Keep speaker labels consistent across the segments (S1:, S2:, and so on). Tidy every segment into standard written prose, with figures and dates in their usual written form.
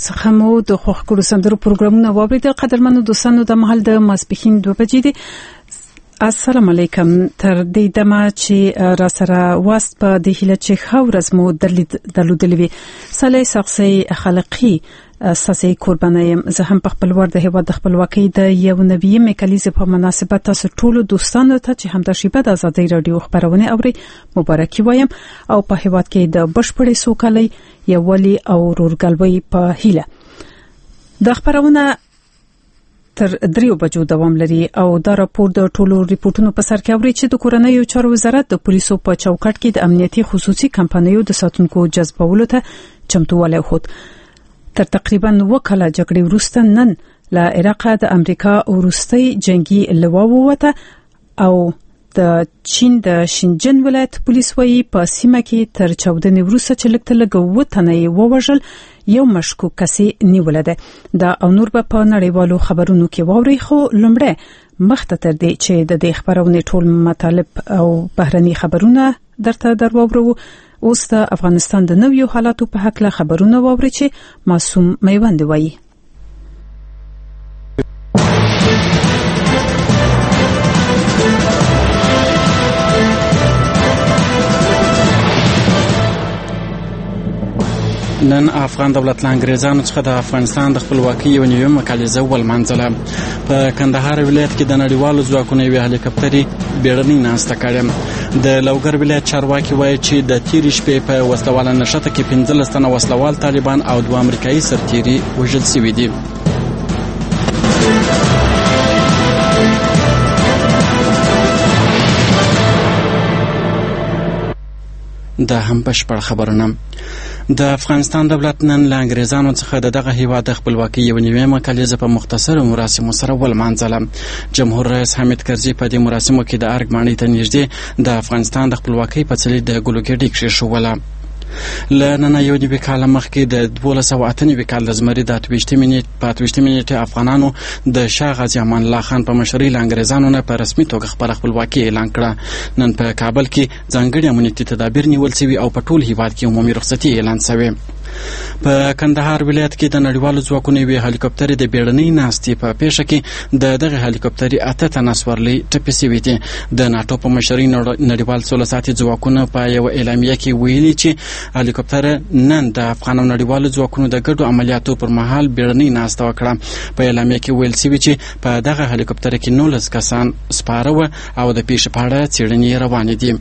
S1: څخه مو د خوښ کړو سندرو پروګرامونه واوریدل. قدرمنو دوستانو د مهال د ماسپښین 2 بجې دي. السلام علیکم. تر دې دمه چې را سره واست په د هیله چې خورز مو درلودلې صالح شخصي خلقي اساسي قربانایم. زه هم په خپل ور د هیواد د خپلواکۍ د یو نوي میکالیزه په مناسبت تاسو ټول دوستانو ته چې همدا شیبه د ازادۍ رادیو خبرونه اوري مبارکي وایم او په هیواد کې د بشپړې سوکالۍ یووالي او ورورګلوۍ په هیله. د خبرونه تر 3 بجو دوام لري او دا راپور د ټولو ریپورتونو په سر کې اوري چې د کورنیو چارو وزارت د پولیسو په چوکاټ کې د امنیتي خصوصي کمپنیو د ساتونکو جذبولو ته چمتووالی خود. تر تقریبا وکاله جګړې وروسته نن له عراق د امریکا وروستي جنگي لوا ووته او د چین د شینجن ولایت پولیس وایي په سیمه کې تر 14 وروسته چې لږ وتنې ووژل یو مشکوک کسي نیول ده. دا او نور په نړیوالو خبرونو کې ووري. خو لمړی مخته تر دې چې د دې خبرونې ټول مطالب او بهرني خبرونه درته دروورو اوس د افغانستان د نویو حالاتو په حق له خبرونه ووري چې معصوم میوند وایي.
S2: نن افغان دولت له انګریزانو څخه د افغانستان د خپلواکۍ یو نوې مکالمه ولمنځله. په کندهار ولایت کې د نړیوالو ځواکونو یو هلیکاپټري بیړنۍ ناسته کړې. د لوګر ولایت چارواکي وایي چې د تیرې شپې په وسلواله نښته کې 15 تنه وسلوال طالبان او 2 امریکایي سرتیري وژل شوي دي. دا هم بشپړ خبرونه. د افغانستان دولت نن له انګریزانو څخه دغه هیواد د خپلواکۍ یو نوې مکالمه په مختصر مراسمو سره ولمانځله. جمهور رئیس حامد کرزي په دې مراسمو کې د ارګ ماڼۍ ته نږدې د افغانستان د خپلواکۍ په څلي د ګلوګډي کښېښوله. لنن یو دی کال مخکې د 1298 کال د زمري د 28 منېټه افغانانو د شاه غازی امان الله خان په مشرۍ انګریزانو نه په رسمي توګه خپل خپلواکي اعلان کړه. نن په کابل کې ځانګړي امنیتي تدابیر نیول شوي او په ټول هیواد کې عمومي رخصتي اعلان شوی. په کندهار ولایت کې د نړیوالو ځواکونو یو هلیکاپټر د بیړنۍ ناستې په پیښه کې دغه هلیکاپټر 8 تنه سورلي ټپي شوي دي. د ناتو په مشرۍ نړیوال سوله ساتي ځواکونه په یو اعلامیه کې ویلي چې هلیکاپټر نن د افغان نړیوالو ځواکونو د ګډو عملیاتو پر مهال بیړنۍ ناسته وکړه. په اعلامیه کې ویل شوی چې په دغه هلیکاپټر کې 19 کسان سپاره و او د پیښې په اړه څېړنې روانې دي.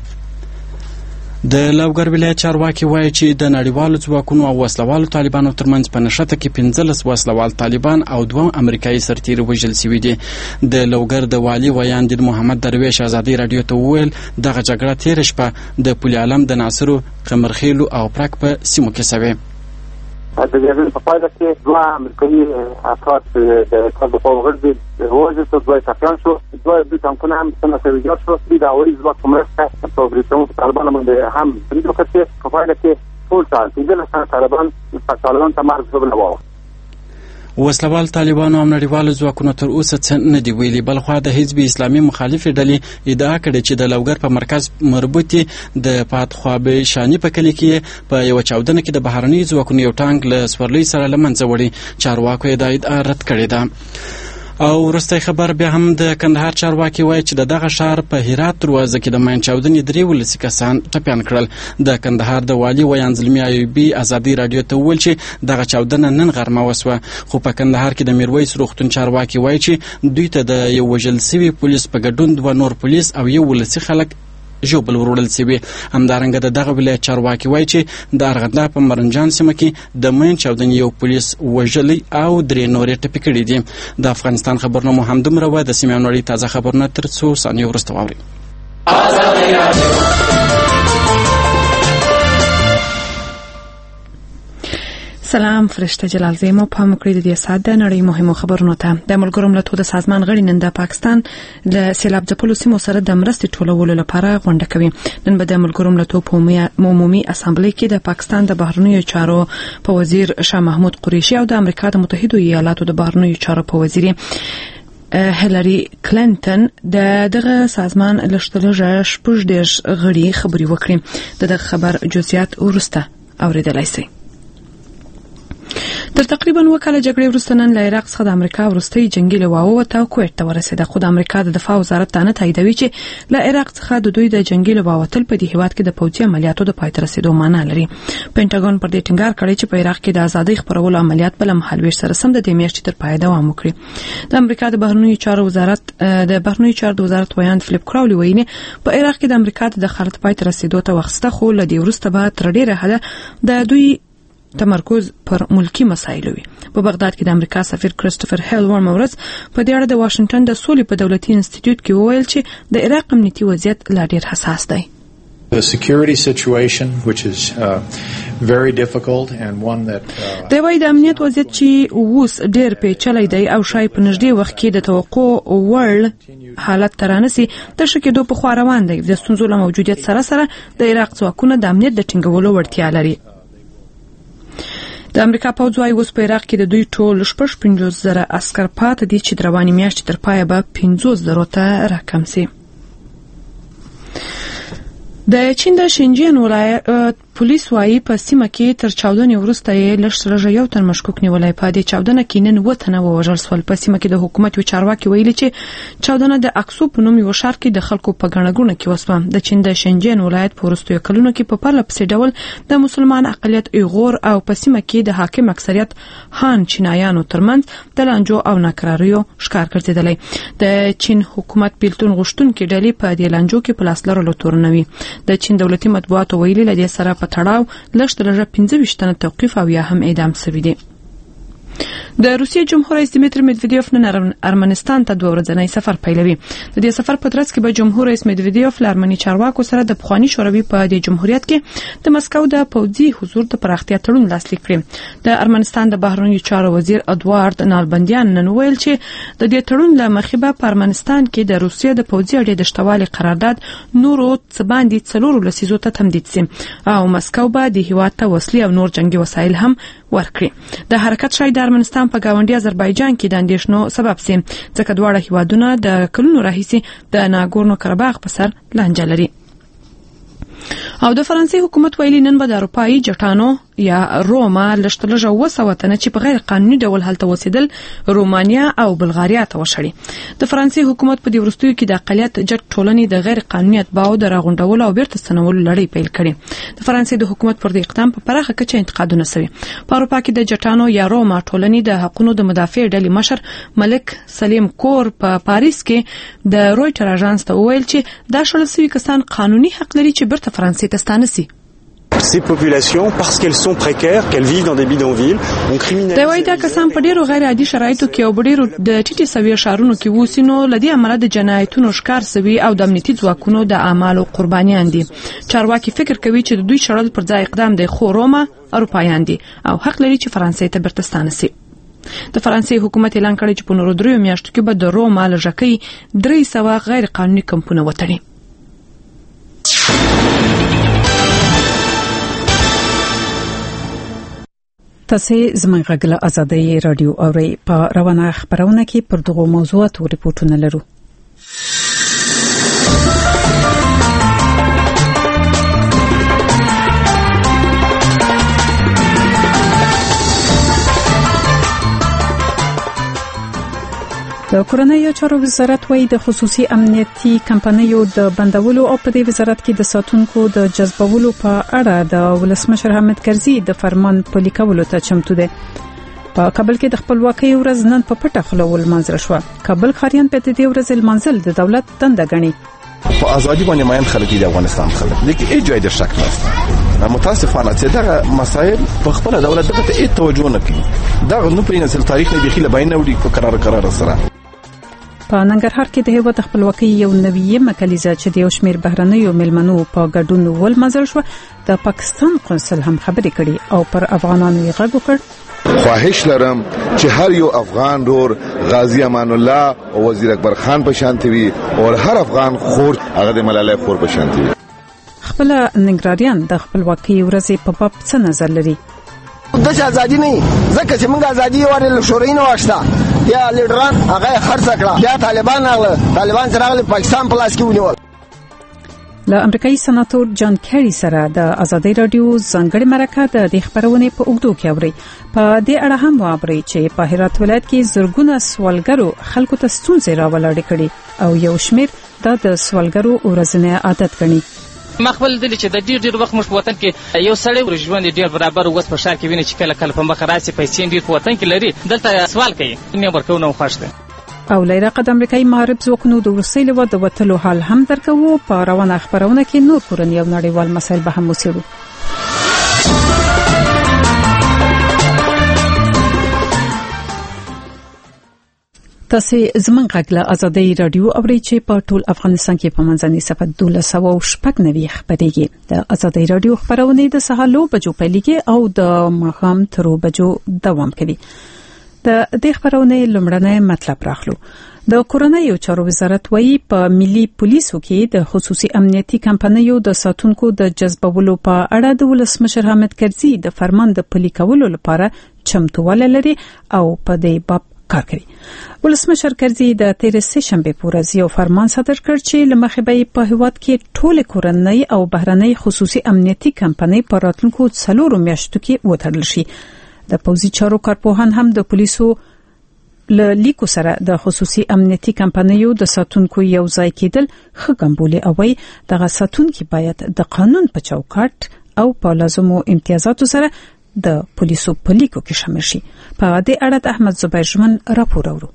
S2: د لوګر ولایت چارواکي وایي چې د نړیوالو ځواکونو او وسلوالو طالبانو ترمنځ په نښته کې 15 وسلوال طالبان او 2 امریکایي سرتیري وژل شوي دي. د لوګر د والي ویاند محمد درویش ازادي رادیو ته وویل دغه جګړه تیر شپه د پل علم د ناصرو قمرخیلو او پرک په سیمو کې شوې.
S3: د جګړې په پایله کې 2 امریکایي افراد د کار د فوغړ دي وژل شو. 2 ټاکان شو. 2 ټانکونه هم څنګه سویجار شو. د هوایي ځواک په مرسته په بریټانیا طالبان باندې هم برید وکړ. په پایله کې ټول طالبان ته مرګ ضربه وواهه.
S2: وسلوال طالبانو او نړیوالو ځواکونو تر اوسه څه نه دی ویلي. بلخوا د حزب اسلامي مخالفې ډلې ادعا کړې چې د لوګر په مرکز مربوطي د پاتخوابې شانی په کلی کې په یو چاودنه کې د بهرني ځواکونو یو ټانک له سورلۍ سره لمنځه وړي. چارواکو یې دا ادعا رد کړې ده. او وروستی خبر بیا هم د کندهار چارواکي وایي چې دغه ښار په هرات دروازه کې د ماین چاودنې 3 کسان ټپیان کړل. د کندهار د والي ویان زلمي ایوبي ازادي رادیو ته وویل چې دغه چاودنه نن غرمه وسوه. خو په کندهار کې د میرویس روغتون چارواکي وایي چې دوی ته د یو وژل شوي پولیس په ګډون 2 نور پولیس او یو ولسي خلک ژوبل وروړل شوي. همدارنګه دغه ولایت چارواکي وایي چې د ارغنداب په مرنجان سیمه کې د مین چاودنې یو پولیس وژلی او 3 نورې ټپي کړي دي. د افغانستان خبرنامه همدومره وه. د سیمې نړۍ تازه خبرونه تر 2 ثانیې وروسته واورئ.
S1: سلام فرشته جلال زیمو په مکرې د ساده نړۍ مهمو خبرونو ته. د ملګرو ملتونو د سازمان غړي نن د پاکستان له سیلاب ځپلو سیمو سره د مرستې ټولولو لپاره غونډه کوي. نن به د ملګرو ملتونو په عمومي اسامبلې کې د پاکستان د بهرنیو چارو په وزیر شاه محمود قریشي او د امریکا د متحده ایالاتو د بهرنیو چارو په وزیر هیلری کلینټن دغه سازمان لښتلږه 14 غړي خبري وکړي. دغه خبر جزئیات ورسته اوریدلای شئ.
S4: تر تقریبا 2 کاله جګړې وروسته نن له عراق څخه د امریکا وروستۍ جنگي لوا ووته او کویت ته ورسېده، خو د امریکا د دفاع وزارت دا نه تاییدوي چې له عراق څخه د دوی د جنگي لوا وتل په دې هیواد کې د پوځي عملیاتو د پای ته رسیدو معنی لري. پینټاګون پر دې ټینګار کړی چې په عراق کې د ازادۍ خپرولو عملیات بل مهالويش سره سم د دې میاشتې تر پای دوام وکړي. د امریکا د بهرنیو چارو وزارت ویاند فلیپ کراولي وایي په عراق کې د امریکا د دخالت پای ته رسیدو ته وخته، خو له دې وروسته به تر ډیره حده د دوی تمرکز پر ملکی مسایلو وي. په بغداد کې د امریکا سفیر کریسټوفر هیل ورمورز په دې اړه د واشنگټن د سولې په دولتي انسټیټیوټ کې وویل چې د عراق امنیتي وضعیت لا ډیر حساس دی.
S5: The security situation, which is very difficult and one that
S4: د امنیت وضعیت چې اوس ډیر پیچلی دی او شاید په نږدې وخت کې د توقع وړ حالت ترانسي تر شکېدو په خوا روان دی. د ستونزو له موجودیت سره سره د عراق ځواکونه د امنیت د ټینګولو وړتیا لري. د امریکا پوځ وايي اوس په عراق کې د دوی ټول 55,000 عسكر پاتې دي چې د رواني میاشتې تر پایه به 50,000 ته راکم شي. د چین د شینجین ولایت پولیس وايي په سیمه کې تر چاودنې وروسته یې لږ یو تن مشکوک نیولای. په دې چاودنه کې نن 9 تنه ووژل شول. په سیمه کې د حکومت یو چارواکي ویلي چې چاودنه د اکسو په نوم یو ښار کې د خلکو په ګڼګونه کې وسوه. د چین د شینجین ولایت په وروستیو کلونو کې په پرله پسې ډول د مسلمان اقلیت ایغور او په سیمه کې د حاکم اکثریت هان چینایانو ترمنځ د لانجو او ناکراریو ښکار ګرځیدلی. د چین حکومت بیلتون غوښتونکي ډلې په دې لانجو کې په لاس لرلو تورنوي. د چین دولتي مطبوعاتو ویلي لدې سره په تړاو لږ 25 تنه توقیف او یا هم اعدام شوي دي. د روسیې جمهور رئیس دیمیتری مدویدیوف نن ارمنستان ته 2 ورځنی سفر پیلوي. د دې سفر په ترڅ کې به جمهور رئیس مدویدیوف له ارمني چارواکو سره د پخوانی شوروي په د جمهوریت کې د مسکو د پوځي حضور د پراختیا تړون لاسلیک کړي. د ارمنستان د بهرنیو چارو وزیر ادوارد نالبندیان نن ویل چې د دې تړون له مخې به په ارمنستان کې د روسیې د پوځي اړې د شتوالي قرارداد نورو څه باندې 4 لسیزو ته تمدید شي او مسکو به د هیواد ته وسلې او نور جنگي وسایل هم ورکړي. د حرکت شاید د ارمنستان په گاونډي آذربایجان کې د اندېښنو سبب شي ځکه دواړه هیوادونه د کلونو راهیسې د ناګورنو کراباخ په سر لانجه لري. او د فرانسې حکومت ویلي نن به د اروپایي جټانو یا روما لشتلجه 200 تنه چې په غیر قانوني ډول هلته وسیدل رومانیا او بلغاریا ته وشړي. د فرانسې حکومت په دې وروستیو کې د اقلیت جټ ټولنې د غیر قانوني اتباعو د راغونډولو او بیرته ستنولو لړۍ پیل کړې. د فرانسې د حکومت پر دې اقدام په پراخه کچه انتقادونه شوي. په اروپا کې د جټانو یا روما ټولنې د حقوقو د مدافع ډلې مشر ملک سلیم کور په پاریس کې د رويټر اژانس ته ویل چې دا شړل شوي کسان قانوني حق لري چې بیرته فرانسې ته ستانه شي.
S6: Ces populations, parce qu'elles sont précaires, qu'elles vivent dans des bidonvilles, ont criminalisé.
S4: دا وایي دا کسان په ډیرو غیر عادي شرایطو کې او ډیرو د ټیټي سوي شهرونو کې وسینو لدی عمله د جنایتونو ښکار سوي او د امنیتي ځواکونو د اعمالو قربانیان دي. چارواکي فکر کوي چې د دوی شړل پر ځای اقدام دی، خو روما اروپایان دي او حق لري چې فرانسې ته بیرته ستانه شي. د فرانسې حکومت اعلان کړی چې په نورو 3 میاشتو کې به د روما لږکۍ 300 غیر قانوني کمپونه وتړي.
S1: تاسو زموږ غږ آزادۍ رادیو اورئ. په روانه خبرونه کې پر دغه موضوعاتو ریپورتونه لرو. د کورنۍ چارو وزارت وايي د خصوصي امنیتي کمپنیو د بندولو او په دې وزارت کې د ساتونکو د جذبولو په اړه د ولسمشر حامد کرزي د فرمان پلي کولو ته چمتو دي. په کابل کې د خپلواکۍ ورځ نن په پټه خوله ولمانځل شو. کابل خاریان په دې ورځ لمانځل د دولت دنده غني.
S7: په ازادي باندې ماین خلک د افغانستان خلک لیکي هیڅ ځای د شک نشته. متاسفانه چې دغه مسائل په خپل دولت ته هیڅ توجه نه کوي. دا نو په نسل تاریخ نه بيخي لباینه وړي په قرار سره.
S1: په ننګرهار کې د هیواد خپلواکۍ یو نوې مکالمه چې د یو شمېر بهرنیو ملمنو په ګډون ولمانځل شو. د پاکستان قونسل هم خبرې کړي او پر افغانانو یې غږ وکړ.
S8: خواهش لرم چې هر یو افغان رور غازی امان الله او وزیر اکبر خان په شانتي وي او هر افغان خور هغه د ملالۍ خور په شانتي وي.
S1: خپل ننګرهاریان د خپلواکۍ ورځ په باب څه نظر لري؟
S9: د ازادي نه ځکه چې موږ ازادي ورل شورای نه واشته یا لیډران هغه خرڅ کړه یا طالبان سره پاکستان په لاس کې ونیول.
S1: له امریکایي سناتور جان کیری سره د ازادي رادیو ځانګړي مرکه د خبرونه په اوږدو کې اوري. په دې اړه هم واوري چې په هرات ولایت کې زرګونه سوالګرو خلکو ته ستونزې راولاړې کړي او یو شمېر د سوالګرو ورځنی عادت ګڼي.
S10: مخبل دلی چې د ډیر وخت مش په وطن کې یو سړی ورژوند ډیر برابر وس په شار کې ویني چې کله کله په مخ راسي پیسې ډیر په وطن کې لري دلته سوال کوي نه ورکو نه خوښته.
S1: او له عراق د امریکایي محارب ځواکونو د وروستي له د وټلو حال هم درکو. په روانه خبرونه کې نور کورنۍ او نړیوال مسایل به هم وڅېړو. تاسو زمونږ غږ له ازادي رادیو اورئ چې په ټول افغانستان کې په منځني صفت 1290 خبرېږي. د ازادي رادیو خبرونه د سهار بجو پیلېږي او د ماښام تر بجو دوام کوي. د دې خبرونه لومړنی مطلب راخلو. د کورنۍ چارو وزارت وایي په ملي پولیسو کې د خصوصي امنیتي کمپنیو د ساتونکو د جذبولو په اړه د ولسمشر حامد کرزي د فرمان د پلي کولو لپاره چمتووالی لري او په دې باب کار کوي. ولسمشر کرزي د 13 شنبه پورز یو فرمان صادر کړ چې لمخې به په هیواد کې ټول کورنۍ او بهرنۍ خصوصي امنیتي کمپنۍ په راتلونکو 4 میاشتو کې وتړل شي. د پوزي چارو کارپوهان هم د پولیسو له لیکو سره د خصوصي امنیتي کمپنیو د ساتونکو یو ځای کېدل خګمبولي او وي دغه ساتونکو باید د قانون په چوکاټ او په لازمو امتیازاتو سره د پولیسو په لیکو کې شامل شي. په دې اړه د احمد زبیر ژمن راپور اورو.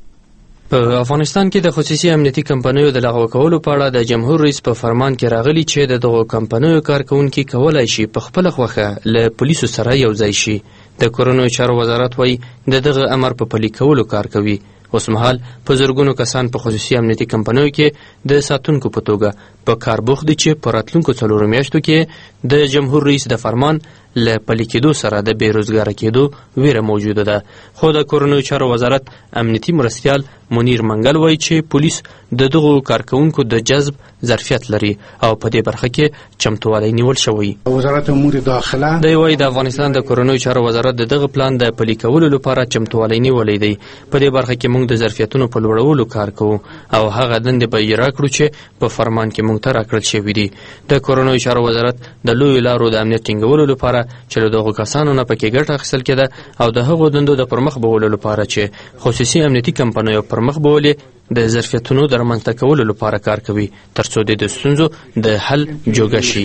S11: په افغانستان کې د خصوصي امنیتي کمپنیو د لغوه کولو په اړه د جمهور رئیس په فرمان کې راغلي چې دغه کمپنیو کارکونکي کولای شي په خپل خوخه له پولیسو سره یو ځای شي. د کورنۍ چارو وزارت وایي دغه امر په پلي کولو کار کوي. اوس مهال په زرګونو کسان په خصوصي امنیتي کمپنیو کې د ساتونکو په توګه په کار بوخت دي چې په راتلونکو 4 میاشتو کې د جمهور رئیس د فرمان له پلي کېدو سره د بیروزګاره کېدو ویره موجوده ده. خو د کورنۍ چارو وزارت امنیتي مرستیال منیر منګل وایي چې پولیس دغه کارکونکو د جذب ظرفیت لري او په دې برخه کې چمتووالی نیول شوی.
S12: وزارت امور داخله
S11: د افغانستان د کورنۍ چارو وزارت دغه پلان د پلي کولو لپاره چمتووالی نیولې دی. په دې برخه کې موږ د ظرفیتونو په لوړولو کار کوو او هغه دندې به اجرا کړو چې په فرمان کې موږ ته راکړل شوی دی. د کورنۍ چارو وزارت د لوی لارو د امنیت ټینګولو لپاره چې دغه کسانو نه پکې ګټه اخیستل کېده او د هغو دندو د پرمخ بولو لپاره چې خصوصي امنیتي کمپنیو پرمخ بولې د ظرفیتونو د رامنځته کولو لپاره کار کوي ترڅو د ستونزو د حل جوګه شي.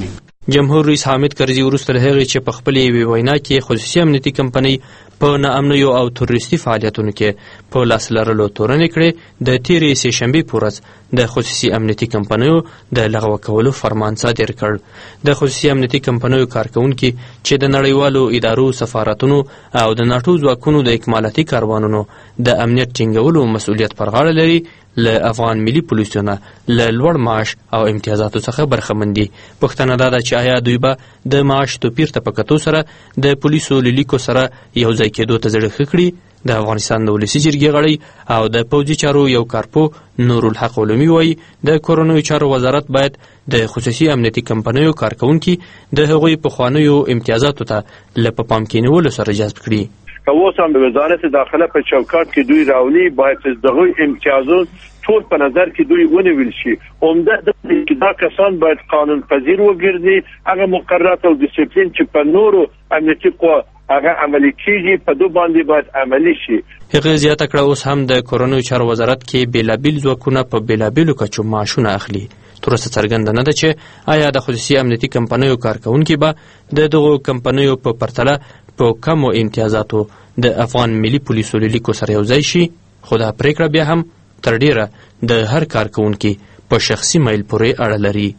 S11: جمهور رئیس حامد کرزي وروسته له هغې چې په خپلې وینا کې خصوصي امنیتي کمپنۍ په ناامنیو او تروریستي فعالیتونو کې په لاس لرلو تورنې کړې د تیرې سې شنبې په ورځ د خصوصي امنیتي کمپنیو د لغوه کولو فرمان صادر کړ. د خصوصي امنیتي کمپنیو کارکونکي چې د نړیوالو ادارو سفارتونو او د ناټو ځواکونو د اکمالاتي کاروانونو د امنیت ټینګولو مسؤلیت پر غاړه لري له افغان ملي پولیسونو له لوړ معاش او امتیازاتو څخه برخمن دي. پوښتنه دا ده چې آیا دوی به د معاش توپیر ته په کتو سره د پولیسو له لیکو سره یو ځای کېدو ته زړه ښه کړي. د افغانستان د ولسي جرګې غړی او د پوځي چارو یو کارپو نورالحق علومي وایي د کورنۍ چارو وزارت باید د خصوصي امنیتي کمپنیو کارکونکي د هغوی پخوانیو امتیازاتو ته له په پام کې نیولو سره جذب کړي.
S13: اوس هم د وزارت داخله په چوکاټ کې دوی راولي باید دغه امتیازات ټول په نظر کې دوی ونیول شي. عمده د دا کسان باید قانون پذیر وګرځي. هغه مقررات او ډیسپلین چې په نورو امنیتي قوا هغه عملي کیږي په دوه باندې باید عملي شي.
S11: هغه زیاته کړه اوس هم د کورنۍ چارو وزارت کې بیلابیل ځواکونه په بیلابیلو کچو معاشونه اخلي. ترڅو څرګنده نه ده چې آیا د خصوصي امنیتي کمپنیو کارکونکي به دغه کمپنیو په پرتله په کمو امتیازاتو د افغان ملي پولیسو له لیکو سره یو ځای شي. خو دا پریکړه بیا هم تر ډیره د هر کارکونکي په شخصي میل پورې اړه لري.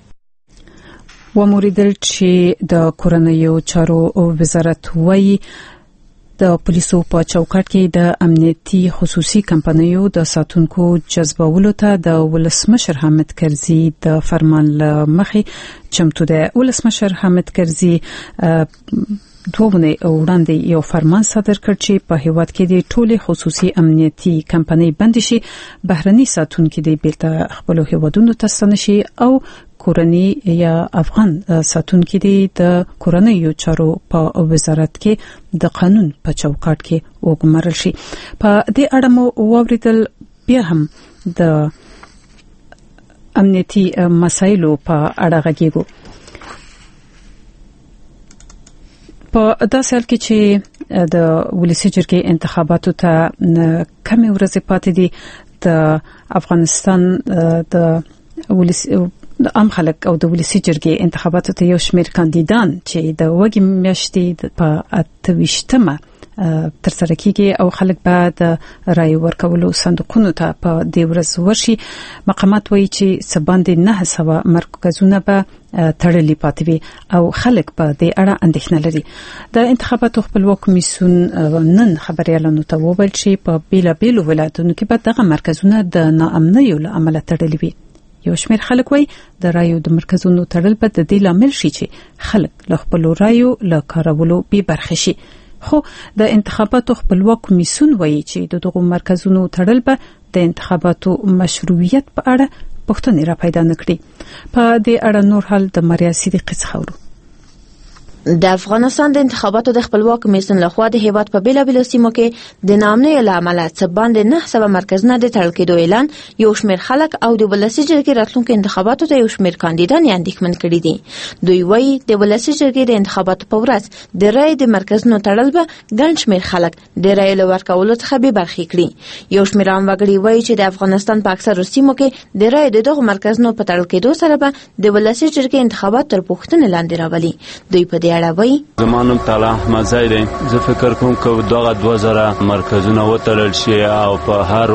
S1: وموریدل چې د کورنۍ چارو وزارت وایي د پولیسو په چوکاټ کې د امنیتي خصوصي کمپنیو د ساتونکو جذبولو ته د ولسمشر حامد کرزي د فرمان مخې چمتو ده. ولسمشر حامد کرزي دوونه وړاندې یو فرمان صادر کړ چې په هیواد کې د ټولي خصوصي امنیتي کمپنۍ بند شي، بهرني ساتونکو د بیرته خپل هیوادونو ته ستنه شي او کورنۍ یا افغان ساتونکو د کورنۍ چارو په وزارت کې د قانون په چوکاټ کې وګمارل شي. په دې اړه مو واوریدل بیا هم د امنیتي مسایلو په اړه غږیږو. په داسې حال کې چې د ولسي جرګې انتخاباتو ته کمې ورځې پاتې دي، د افغانستان د عام خلک او د ولسي جرګې انتخاباتو ته یو شمېر کاندیدان چې د وګړي میاشتې په 28مه ترسره کیږي او خلک به د رای ورکولو صندوقونو ته په دې ورځ ورشي. مقامات وایي چې سباندې 900 مرکزونه به تړلي پاتې وي او خلک په دې اړه اندېښنه لري. د انتخاباتو خپلواک کمیسیون نن خبريالانو ته وویل چې په بیلابیلو ولایتونو کې به دغه مرکزونه د ناامنیو له امله تړلي وي. یو شمېر خلک وایي د رایو د مرکزونو تړل به د دې لامل شي چې خلک له خپلو رایو له کارولو بې برخې شي. خو د انتخاباتو خپلواک کمیسیون وایي چې دغه مرکزونو تړل به د انتخاباتو مشروعیت په اړه پوښتنې را پیدا نکړي. په دې اړه نور حال د مریا صدیقی څخه اورو.
S12: د افغانستان د انتخاباتو د خپلواک کمیسیون لخوا د هیواد په بیلابیلو سیمو کې د ناامنۍ له امله څه باندې 900 مرکزونه د تړل کېدو اعلان یو شمېر خلک او د ولسي جرګې راتلونکو انتخاباتو ته یو شمېر کاندیدان یې اندېښمن کړي دي. دوی وایي د ولسي جرګې د انتخاباتو په ورځ د رای د مرکزونو تړل به ګڼ شمېر خلک د رای له ورکولو څخه بې برخې کړي. یو شمېر عام وګړي وایي چې د افغانستان په اکثرو سیمو کې د رای د دغو مرکزونو په تړل کېدو سره به د ولسي جرګې انتخابات تر پوښتنې لاندې راولي. دوی په دې اړه وایي:
S14: زمانم تعالی احمد زیدی، زه فکر کوم که دغه 2000 مرکزونه وتړل شي او په هر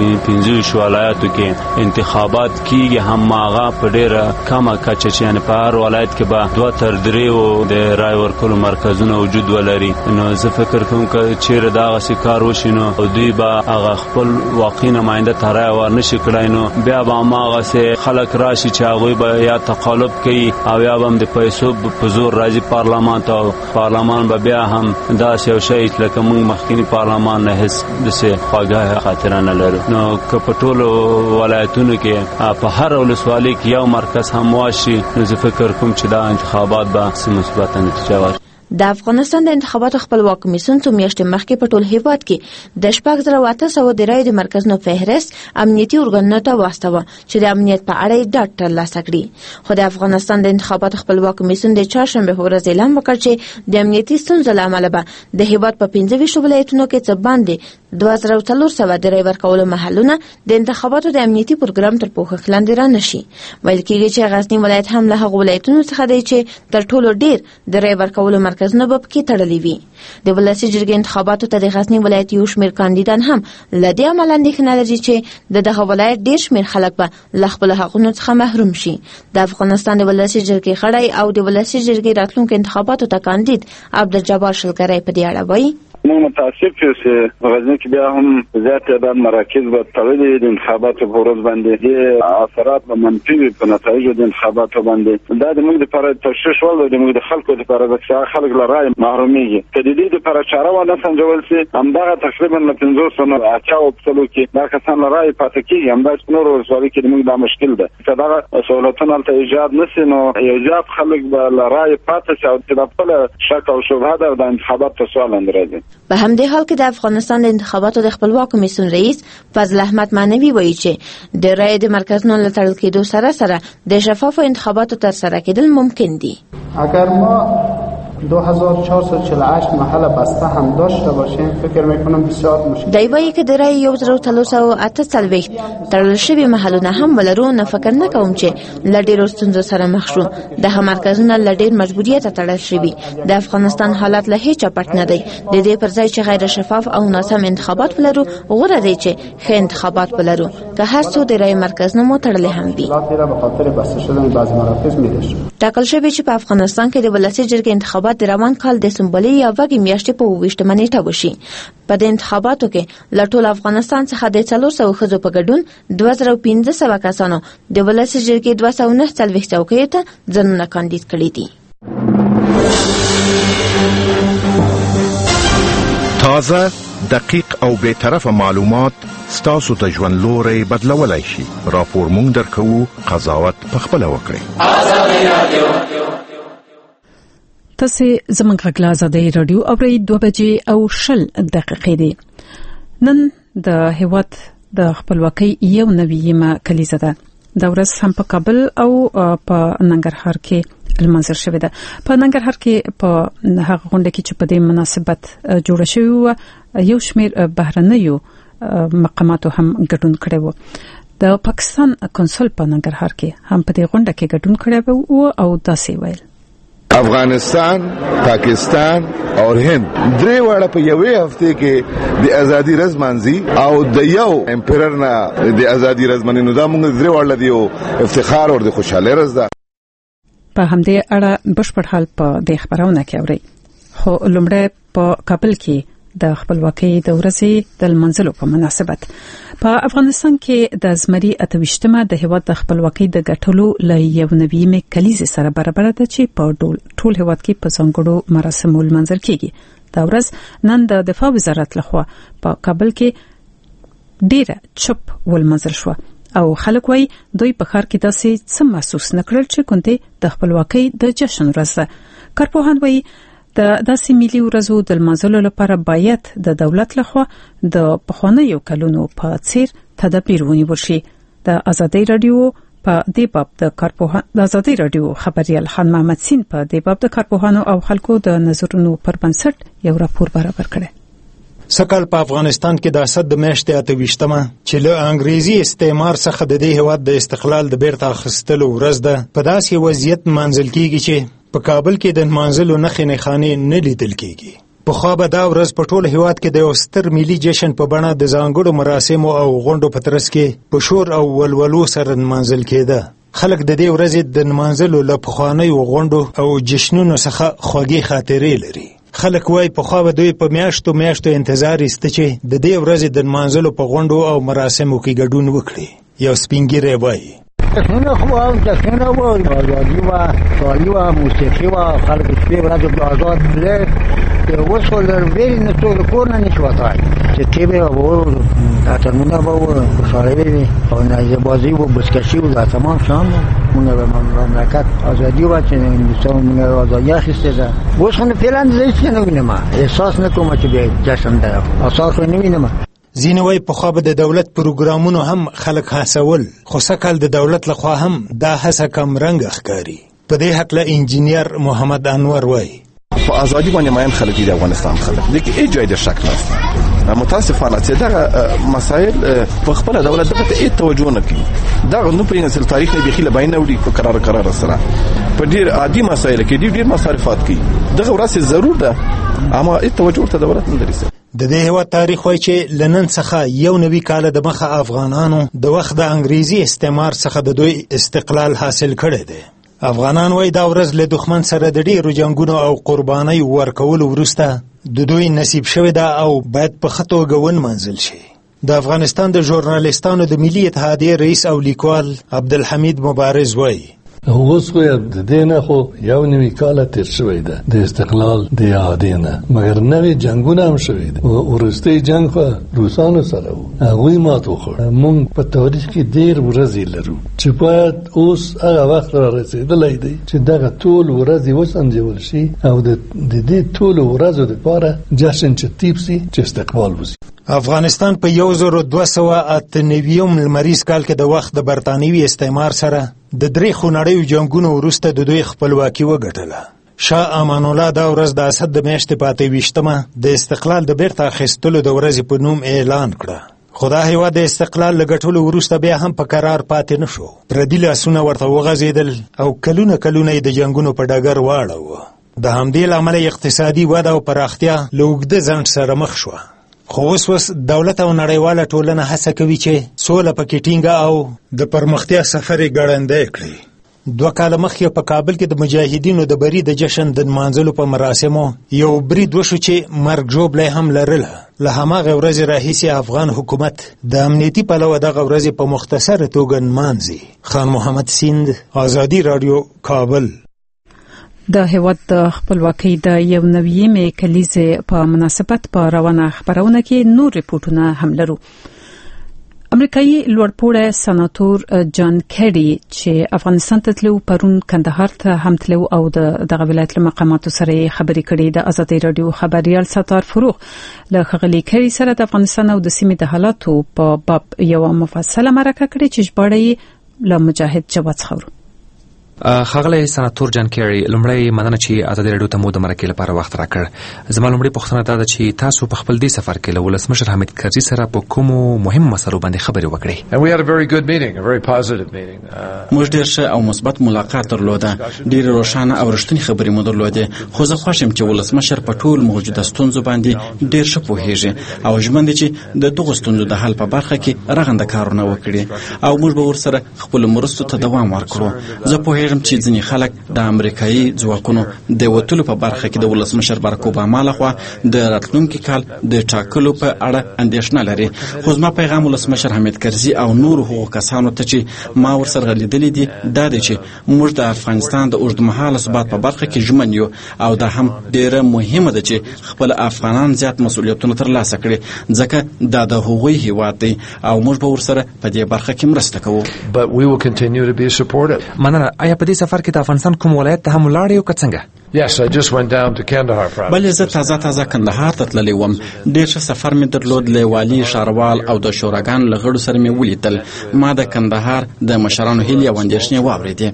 S14: 15 ولایتو کې انتخابات کیږي، هم هغه په ډیره کمه کچه چې یعنی په هر ولایت کې به 2 تر 3 د رای ورکولو مرکزونه وجود ولري. نو زه فکر کوم که چیرې دغه کار وشي نو دوی به هغه خپل واقعي نماینده ته رای ورنشي کړای، نو بیا به هماغسې خلک راشي چې هغوی به یا تقالب کوي او یا به هم د پیسو په زور راځي پارلمان ته. پارلمان به بیا هم داسې یو شی لکه موږ مخکینی پارلمان نه هیڅ داسې خواږه خاطره نه لرو. نو که په ټولو ولایتونو کې په هر ولسوالۍ کې یو مرکز هم واشي نو زه فکر کوم چې دا انتخابات به څه مثبته نتیجه ورکړي.
S12: د افغانستان د انتخاباتو خپلواک کمیسیون څو میاشتې مخکې په ټول هیواد کې د 6800 د رای د مرکزونو فهرست امنیتي ارګانونو ته واستوه چې د امنیت په اړه یې ډاډ ترلاسه کړي. خو د افغانستان د انتخاباتو خپلواک کمیسیون د چهارشنبه په ورځ اعلان وکړ چې د امنیتي ستونزو له امله به د هیواد په 25 ولایتونو کې څه باندې 2400 د رای ورکولو محلونه د انتخاباتو د امنیتي پروګرام تر پوښښ لاندې رانشي. ویل کېږي چې غزنی ولایت هم له هغو ولایتونو څخه دی چې تر ټولو ډیر د رای ورکولو مرکزونه به پکې تړلي وي. د ولسي جرګې انتخاباتو ته د غزنی ولایت یو شمېر کاندیدان هم له دې امله اندېښنه لري چې د دغه ولایت ډیر شمېر خلک به له خپلو حقونو څخه محروم شي. د افغانستان د ولسي جرګې غړی او د ولسي جرګې راتلونکو انتخاباتو ته کاندید عبدالجبار شلګری په دې اړه وایي:
S13: موږ متاسف یو چې غزنی کې بیا هم زیات تعداد مراکز به تړلي د انتخاباتو په ورځ باندې د اثرات به منفي وي په نتایجو د انتخاباتو باندې. دا د موږ لپاره تشویش ول د موږ د خلکو لپاره چې خلک له رای محرومیږي. که د دې لپاره چاره ونه سنجول شي همدغه تقریبا له 500 اچاو پسلو کې دا کسان له رای پاتې کېږي. همداسې نور ولسوالۍ کې موږ دا مشکل ده چې دغه سهولتونه هلته ایجاد نشي نو ایجاد خلک به له رای پاتې شي او چې د خپل شک او شبهه د انتخاباتو سوال اندرځي.
S12: په همدې حال کې د افغانستان د انتخاباتو د خپلواک کمیسیون رئیس فضل احمد معنوي وایي چې د رای د مرکزونو له تړل کېدو سره سره د شفافو انتخاباتو ترسره کېدل ممکن دي.
S15: اگر ما 2448 محل بسته هم داشته باشیم فکر میکنم بسیار مشکل.
S12: دی وایي که د رای 1348 تړل شوي محلونه هم ولرو نه فکر نه کوم چې له ډېرو ستونزو سره مخ شو. دغه مرکزونه له ډېر مجبوریته تړل شوي. د افغانستان حالت له هیچا پټ نه دی. د دې پر ځای چې غیر شفاف او ناسم انتخابات ولرو غوره دی چې ښه انتخابات ولرو که هر څو د رای مرکزونه مو تړلې هم وي. ټاکل شوی چې په افغانستان کې د ولسي جرګې انتخابات د روان کال د سمبولي یا وګي میاشتې په 28 نیټه وشي. په دې انتخاباتو کې له ټول افغانستان څخه د 400 ښځو په ګډون 2500 کسانو د ولسي جرګې 249 څوکیو ته ځانونه کاندید کړي دي.
S16: تازه، دقیق او بے طرفه معلومات ستاسو ته ژوند لوري بدلولای شي. راپور مونږ درکو، قضاوت پخپله وکړئ.
S1: تاسو زموږ غږ آزادۍ رادیو اورئ 2:10 دي. نن د هیواد د خپلواکۍ یو نویمه کلیزه ده. دا ورځ هم په کابل او په ننګرهار کې لمانځل شوې ده. په ننګرهار کې په هغه غونډه کې چې په دې مناسبت جوړه شوې و یو شمېر بهرنیو مقاماتو هم ګډون کړی و. د پاکستان کنسول په ننګرهار کې هم په دې غونډه کې ګډون کړی و او داسې ویل:
S8: افغانستان، پاکستان اور هند درې واړه په یوې هفته کې د ازادي ورځ مانځي او د یو امپرر نه د ازادي ورځ مننه دا موږ درې واړه دی افتخار او د خوشاله ورځ ده.
S1: په همدې اړه بشپړ حال په د خبرونه کې اوري. خو لومړی په کابل کې د خپلواکۍ د ورځې د لمانځلو په مناسبت په افغانستان کې د زمري 28مه د هیواد د خپلواکۍ د ګټلو له یو نویمه کلیزې سره برابر ده چې په ټول هیواد کې په څنګهړو مراسمو لمانځل کیږي. دا ورځ نن د دفاع وزارت لخوا په کابل کې ډیره چپ ولمانځل شو او خلک وایي دوی په ښار کې داسې څه محسوس نکړل چې کونته د خپلواکۍ د جشن ورځ ده. کارپوهان وایي د داسې ملي ورځو د لمانځلو لپاره باید د دولت لخوا د پخوانیو کلونو په څیر تدابیر ونیول شي. د ازادي رادیو په دې باب د کارپوهان د ازادي رادیو خبريال خان محمد سین په دې باب د کارپوهانو او خلکو د نظرونو پر بنسټ یو راپور برابر کړی.
S17: سکهال په افغانستان کې د اسد د میاشتې 28مه چې له انګریزي استعمار څخه د دې هیواد د استقلال د بیرته اخیستلو ورځ ده په داسې وضعیت منځل کیږي چې په کابل کې د منځلو نښې نښانې نه لیدل کیږي. پخوا به دا ورځ په ټول هیواد کې د یو ستر ملي جشن په بڼه د ځانګړو مراسمو او غونډو په ترڅ کې په شور او ولولو سره منځل کېده. خلک د دې ورځې د منځلو له پخوانیو غونډو او جشنونو څخه خوږې خاطرې لري. خلک وایي پخوا به دوی په میاشتو انتظار ایسته چې د دې ورځې د منځلو په غونډو او مراسمو کې ګډون وکړي. یو سپینګیری وایي:
S18: جشنونه خو جشنونه و آزادی و سوالی و موسیقی و خلق شپې ورځ آزاد تلل اوس خو لربېرې نه څو کور نه نشي وتای چې ټي به و اتمونه به خوشحالي وي او نازبازي و بسکشي و دا تمام شام مونږ به مملکت آزادی و چې هندوستان مونږ آزادی اخیسته ده. اوس خو فعلا هیڅ نه وینم، احساس نه کوم چې به جشن ده اساس نه وینم.
S17: ځینې وایي پخوا به د دولت پروګرامونو هم خلک هڅول خو سکهال د دولت لخوا هم دا هڅه کم رنګ ښکاري. په دې هکله انجینیر محمد انور وایي:
S7: په ازادي باندې ماین خلک د افغانستان خلک دغه هیڅ ځای د شک نه متاسفانه چې دغه مسایل په خپل دولت دغه ته توجه نه کوي. دا نو په نسل تاریخ نه بيخي لباین وړي په قرار سره په ډیر عادي مسایل کې ډیر مصارفات کوي. دغه وراسه ضرور ده اما هیڅ توجه ته دولت نه لري.
S17: د دې هیواد تاریخ وایي چې لنن څخه یو نوي کال د مخه افغانانو د وخت د انګریزي استعمار څخه د دوی استقلال حاصل کړی دی. افغانان وایي دا ورځ له دښمن سره د ډیرو جنگونو او قربانۍ ورکولو وروسته د دوی نصیب شوی ده او باید په ښه توګه ونمانځل شي. د افغانستان د ژورنالیستانو د ملي اتحادیې رئیس او لیکوال عبدالحمید مبارز وایي:
S19: اوس خو د دې نه خو یو نوي کال تیر شوی ده د استقلال د اعادې نه، مګر نوي جنګونه هم شوي دي. وروستی جنګ خو روسانو سره و، هغوی مات وخوړ. موږ په تاریخ کې ډېر ورځې لرو چې باید اوس هغه وخت را رسېدلی دی چې دغه ټول ورځې وسنجول شي او د دې ټولو ورځو دپاره جشن ترتیب سي چې استقبال وشي.
S17: افغانستان په 1298 لمریز کال کې د وخت د برتانوي استعمار سره د 3 خونړیو جنگونو وروسته د دوی خپلواکي وګټله. شاه امان الله دا ورځ د اسد د میاشتې په 28مه د استقلال د بیرته اخیستلو د ورځې په نوم اعلان کړه. خو دا هیواد د استقلال له ګټلو وروسته بیا هم په قرار پاتې نه شو. پردي لاسونه ورته وغځېدل او کلونه یې د جنگونو په ډګر واړوه. د همدې له امله اقتصادي وده او پراختیا له اوږده ځنډ سره مخ شوه. خو اوس دولت او نړیواله ټولنه هڅه کوي چې سوله پکې ټینګه او د پرمختیا سفر یې ګړندی کړي. 2 کاله مخکې په کابل کې د مجاهدینو د بری د جشن د نمانځلو په مراسمو یو برید وشو چې مرګ ژوبلی هم لرله. له هماغه ورځې راهیسې افغان حکومت د امنیتي پلوه دغه ورځې په مختصره توګه نمانځي. خان محمد سیند، ازادي رادیو، کابل.
S1: د هیواد د خپلواکۍ د یو نویمه کلیزې په مناسبت په روانه خبرونه کې نور ریپورتونه هم لرو. امریکایي لوړپوړی سناتور جان کیری چې افغانستان ته تلو پرون کندهار ته هم تلو او دغه ولایت له مقاماتو سره خبرې کړې. د ازادي رادیو خبريال ستار فروغ له خغلی کیری سره د افغانستان او د سیمې د حالاتو په باب یو مفصله مرکه کړې چې ژباړه له مجاهد جواد خورو.
S20: ښاغلی سناتور جان کیری، لومړی مننه چې ازادي راډیو ته مو د مرکې لپاره وخت راکړ. زما لومړی پوښتنه دا ده چې تاسو په خپل دې سفر کې له ولسمشر حامد کرزي سره په کومو مهمو مسلو باندې خبرې وکړې؟
S2: موږ ډېر ښه او مثبت ملاقات درلوده، ډېرې روښانه او رښتینې خبرې مو درلودې، خو زه خوښ یم چې ولسمشر په ټول موجوده ستونزو باندې ډېر ښه پوهیږي او ژمن دی چې د دغو ستونزو د حل په برخه کې رغنده کارونه وکړي او موږ به ورسره خپلو مرستو ته دوام ورکړو. زه پوهیږم چې ځینې خلک د امریکایي ځواکونو د وتلو په برخه کې د ولسمشر باراک اوباما لخوا د راتلونکي کال د ټاکلو په اړه اندېښنه لري، خو زما پیغام ولسمشر حامد کرزي او نورو هغو کسانو ته چې ما ورسره لیدلي دي دا دی چې موږ د افغانستان د اوږدمهاله ثبات په برخه کې ژمن یو او دا هم ډېره مهمه ده چې خپل افغانان زیات مسؤلیتونه ترلاسه کړي، ځکه دا د هغوی هیواد دی او موږ به ورسره په دې برخه کې مرسته کوو.
S20: مننه. آیا په دې سفر کې د افغانستان کوم ولایت ته هم ولاړ یو که څنګه؟
S2: بلې زه تازه کندهار ته تللی وم. ډېر ښه سفر مې درلود، له والي، ښاروال او د شوراګانو له غړو سره مې ولیدل. ما د کندهار د مشرانو هیلې او اندېښنې واورېدې.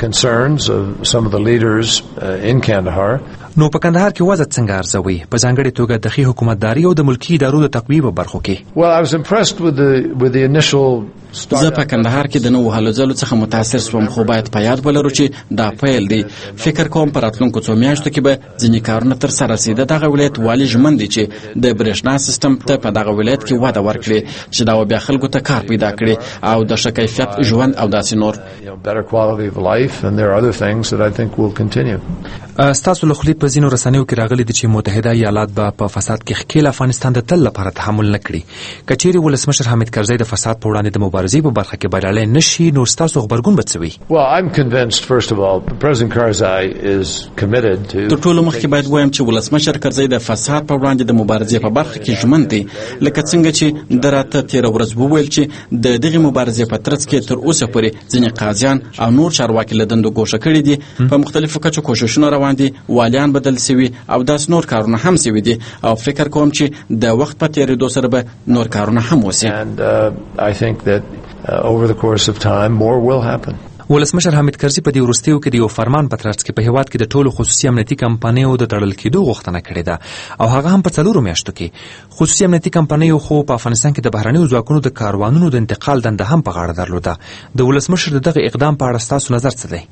S20: نو په کندهار کې وضع څنګه ارزوي، په ځانګړې توګه د ښې حکومتداري او د ملکي ادارو د تقویې په برخو کې؟
S2: زه په کندهار کې د نوو هلو ځلو څخه متاثر شوم، خو باید په یاد ولرو چې دا پیل دی. فکر کوم په راتلونکو څو میاشتو کې به ځینې کارونه ترسره شي. د دغه ولایت والي ژمن دی چې د برېښنا سیستم ته په دغه ولایت کې وده ورکړي چې دا بیا خلکو ته کار پیدا کړي او د ښه کیفیت ژوند او داسې نور.
S20: ستاسو له خولې په ځینو رسنیو کې راغلي دي چې متحده ایالات به په فساد کې ښکېل افغانستان د تل لپاره تحمل نه کړي. که چیرې ولسمشر حامد کرزي د فساد په وړاندې د مبارزې په برخه کې بریالی نه شي، نو ستاسو غبرګون به څه وي؟
S2: تر ټولو مخکې باید وایم چې ولسمشر کرزي د فساد په وړاندې د مبارزې په برخه کې ژمن دی، لکه څنګه چې د راته تېره ورځ وویل چې د دغې مبارزې په ترڅ کې تر اوسه پورې ځینې قاضیان او نور چارواکي له دندو ګوښه کړي دي. په مختلفو کچو کوښښونه روان دي، والیان بدل سوي او داس نور کارونه هم سوي دي او فکر کوم چې د وخت په تېرېدو سره به نور کارونه هم وسي.
S20: ولسمشر حامد کرزي په دې وروستیو کې د یو فرمان په ترڅ کې په هیواد کې د ټولو خصوصي امنیتي کمپنیو د تړل کېدو غوښتنه کړې ده او هغه هم په 4 میاشتو کې. خصوصي امنیتي کمپنیو خو په افغانستان کې د بهرنیو ځواکونو د کاروانونو د انتقال دنده هم په غاړه درلوده. د ولسمشر دغه اقدام په اړه ستاسو نظر څه دی؟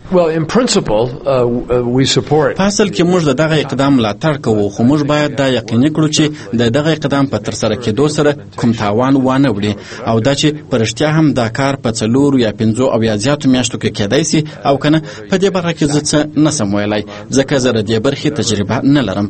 S2: په اصل کې موږ دغه اقدام ملاتړ کوو، خو موږ باید دا یقیني کړو چې دغه اقدام په ترسره کېدو سره کوم تاوان وانه وړي او دا چې په رښتیا هم دا کار په 4 یا 5 او یا زیاتو میاشتو کې کېدای شي او کنه. په دې برخه کې زه څه نسم ویلای ځکه زه د دې برخې تجربه نه لرم.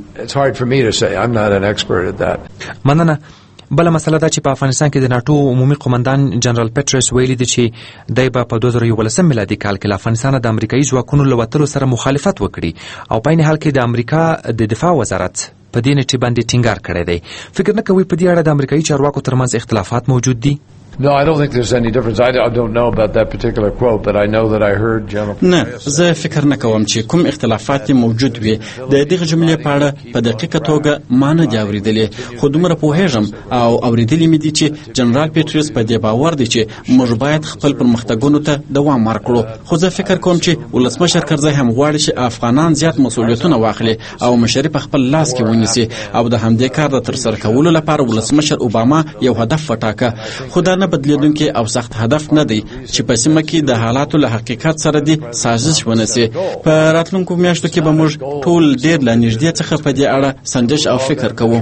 S20: مننه. بله مسله دا چې په افغانستان کې د ناټو عمومي قومندان جنرال پیټرس ویلي دی چې دی به په 2011 میلادي کال کې له افغانستانه د امریکایي ځواکونو له وتلو سره مخالفت وکړي او په عین حال کې د امریکا د دفاع وزارت په دې نټې باندې ټینګار کړی دی. فکر نه کوئ په دې اړه د امریکایي چارواکو ترمنځ اختلافات موجود دي؟
S8: No, I don't think there's any difference. I don't know about that particular quote, but I know that I heard General
S2: نه، زه فکر نه کوم چې کوم اختلافات موجود وي. د دغه جملې په اړه په دقیقه توګه ما نه دی اورېدلې، خو دومره پوهېږم او اورېدلې مې دي چې جنرال پیټرس په دې باور دی چې موږ باید خپل پرمختګونو ته دوام ورکړو. خو زه فکر کوم چې ولسمشر کرزي هم غواړي چې افغانان زیات مسؤلیتونه واخلي او مشري په خپل لاس کې ونیسي او د همدې کار د ترسره کولو لپاره ولسمشر اوباما یو هدف وټاکه. خو دا نه بدلیدونکي او سخت هدف نه دی چې په سیمه کې د حالاتو له حقیقت سره دی سازش ونسي. په راتلونکو میاشتو کې به موږ ټول ډېر له نږدې څخه په دې اړه سنجش او فکر کوو.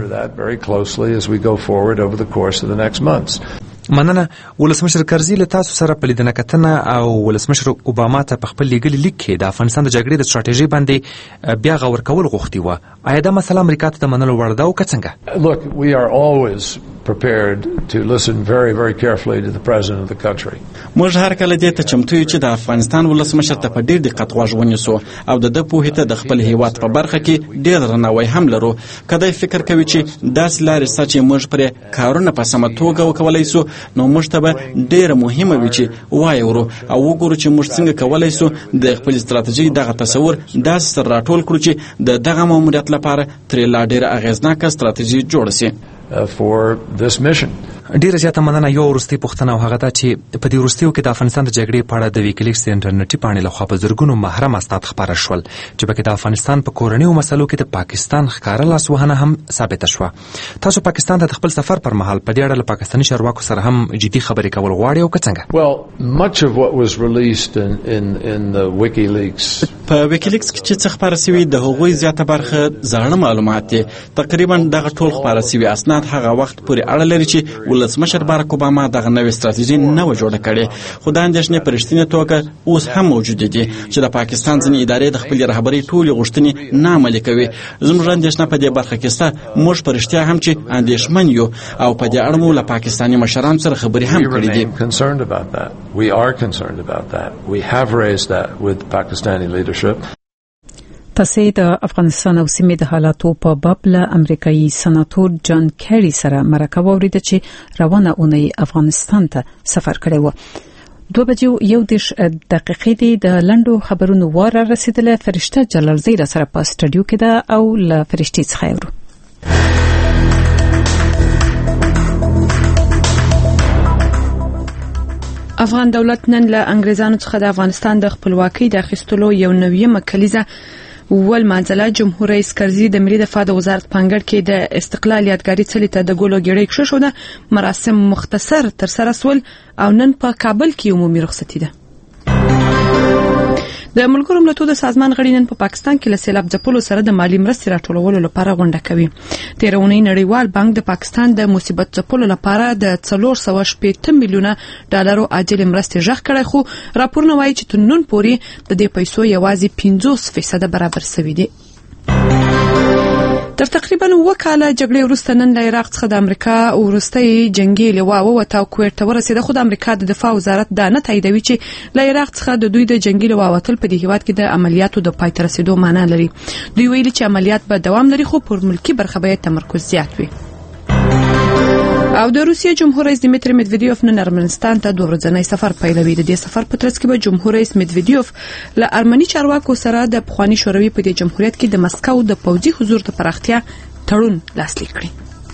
S20: مننه. ولسمشر کرزي له تاسو سره په لیدنه کتنه او ولسمشر اوباما ته په خپل لیږلي لیک کې د افغانستان د جګړې د ستراتیژۍ باندې بیا غور کول غوښتي وه. آیا دا مسله امریکا ته د منلو وړ ده او که څنګه؟
S8: Look, we are always prepared to listen very, very carefully to the president of the country.
S2: موږ هر کله دې ته چمتو یو چې د افغانستان ولسمشر ته په ډېر دقت غوږ ونیسو او د ده پوهې ته د خپل هیواد په برخه کې ډېر درناوی هم لرو. که دی فکر کوي چې داسې لارې شته چې موږ پرې کارونه په سمه توګه وکولی سو، نو موږ ته به ډېره مهمه وي چې وایورو او وګورو چې موږ څنګه کولی سو د خپل ستراتیژۍ دغه تصور داسې سره راټول کړو چې د دغه ماموریت لپاره ترې لا ډېره اغېزناکه ستراتیژي جوړه سي.
S8: For this mission.
S20: ډیره زیاته مننه. یو وروستۍ پوښتنه او هغه دا چې په دې وروستیو کې د افغانستان د جګړې په اړه د ویکیلیکس د انټرنیټي پاڼې لخوا په زرګونو محرم اسناد خپاره شول چې پکې د افغانستان په کورنیو مسلو کې د پاکستان ښکاره لاسوهنه هم ثابته شوه. تاسو پاکستان ته د خپل سفر پر مهال په دې اړه له پاکستاني چارواکو سره هم جدي خبرې کول غواړئ او که څنګه؟
S14: Well, much of what was released in the WikiLeaks
S2: په ویکیلیکس کې چې څه خپاره شوي د هغوی زیاته برخه زاړه معلومات دي. تقریبا دغه ټول خپاره شوي اسناد هغه وخت پورې اړه لري چې ولسمشر باراک اوباما دغه نوې ستراتیژي نه و جوړه کړې، خو دا اندېښنې په رښتینې توګه اوس هم موجودې دي چې د پاکستان ځینې ادارې د خپلې رهبرۍ ټولې غوښتنې نه عملي کوي. زموږ اندېښنه په دې برخه کې شته. موږ په رښتیا هم چې اندېښمن یو او په دې اړه مو له پاکستاني مشرانو سره خبرې هم کړې دي.
S14: We are concerned about that. We have raised that with Pakistani leadership.
S1: تاسو د افغانستان او سیمې د حالاتو په باب له امریکایي سناتور جان کیری سره مرکه واوریده چې روانه اونۍ افغانستان ته سفر کړی و. 2:01 دي د لندو خبرونو وار رسیدله. فرشته جلالزی را سره په سټډیو کې ده او له فرشتي څخه یورو.
S4: افغان دولت نن له انګریزانو څخه د افغانستان د خپلواکۍ د اخیستلو یو نوې کلیزه ولمانځله. جمهور رئیس کرزي د ملي دفاع د وزارت پنګړ کې د استقلال یادګاري څلي ته د ګولو ګړۍ کښښوده. مراسم مختصر تر سره سول او نن په کابل کې عمومي رخصتي ده. د ملګرو ملتونو د سازمان غړي نن په پاکستان کې له سیلاب ځپلو سره د مالی مرستې راټولولو لپاره غونډه کوي. تیرونی نړیوال بانک د پاکستان د مصیبت ځپلو لپاره د 480 میلیونه ډالرو عاجل مرستې ژغ کړی، خو راپورونه وایي چې تر نن پورې د دې پیسو یوازې 50% برابر شوي دي. تر تقریبا وکاله جګړې وروسته نن له عراق څخه د امریکا وروستۍ جنگي لوا ووته او کویت ته ورسېده، خو د امریکا د دفاع وزارت دا نه تاییدوي چې له عراق څخه د دوی د جنگي لوا وتل په دې هیواد کې د عملیاتو د پای ته رسیدو معنی لري. دوی ویلي چې عملیات به دوام لري خو پر ملکی برخه به تمرکز زیات وي. او د روسیې جمهور رئیس دیمیتری مدویدیوف نن ارمنستان ته 2 ورځنی سفر پیلوي. د دې سفر په ترڅ کې به جمهور رئیس مدویدیوف له ارمني چارواکو سره د پخوانی شوروي په دې جمهوریت کې د مسکو د پوځي حضور د پراختیا تړون لاسلیک کړي.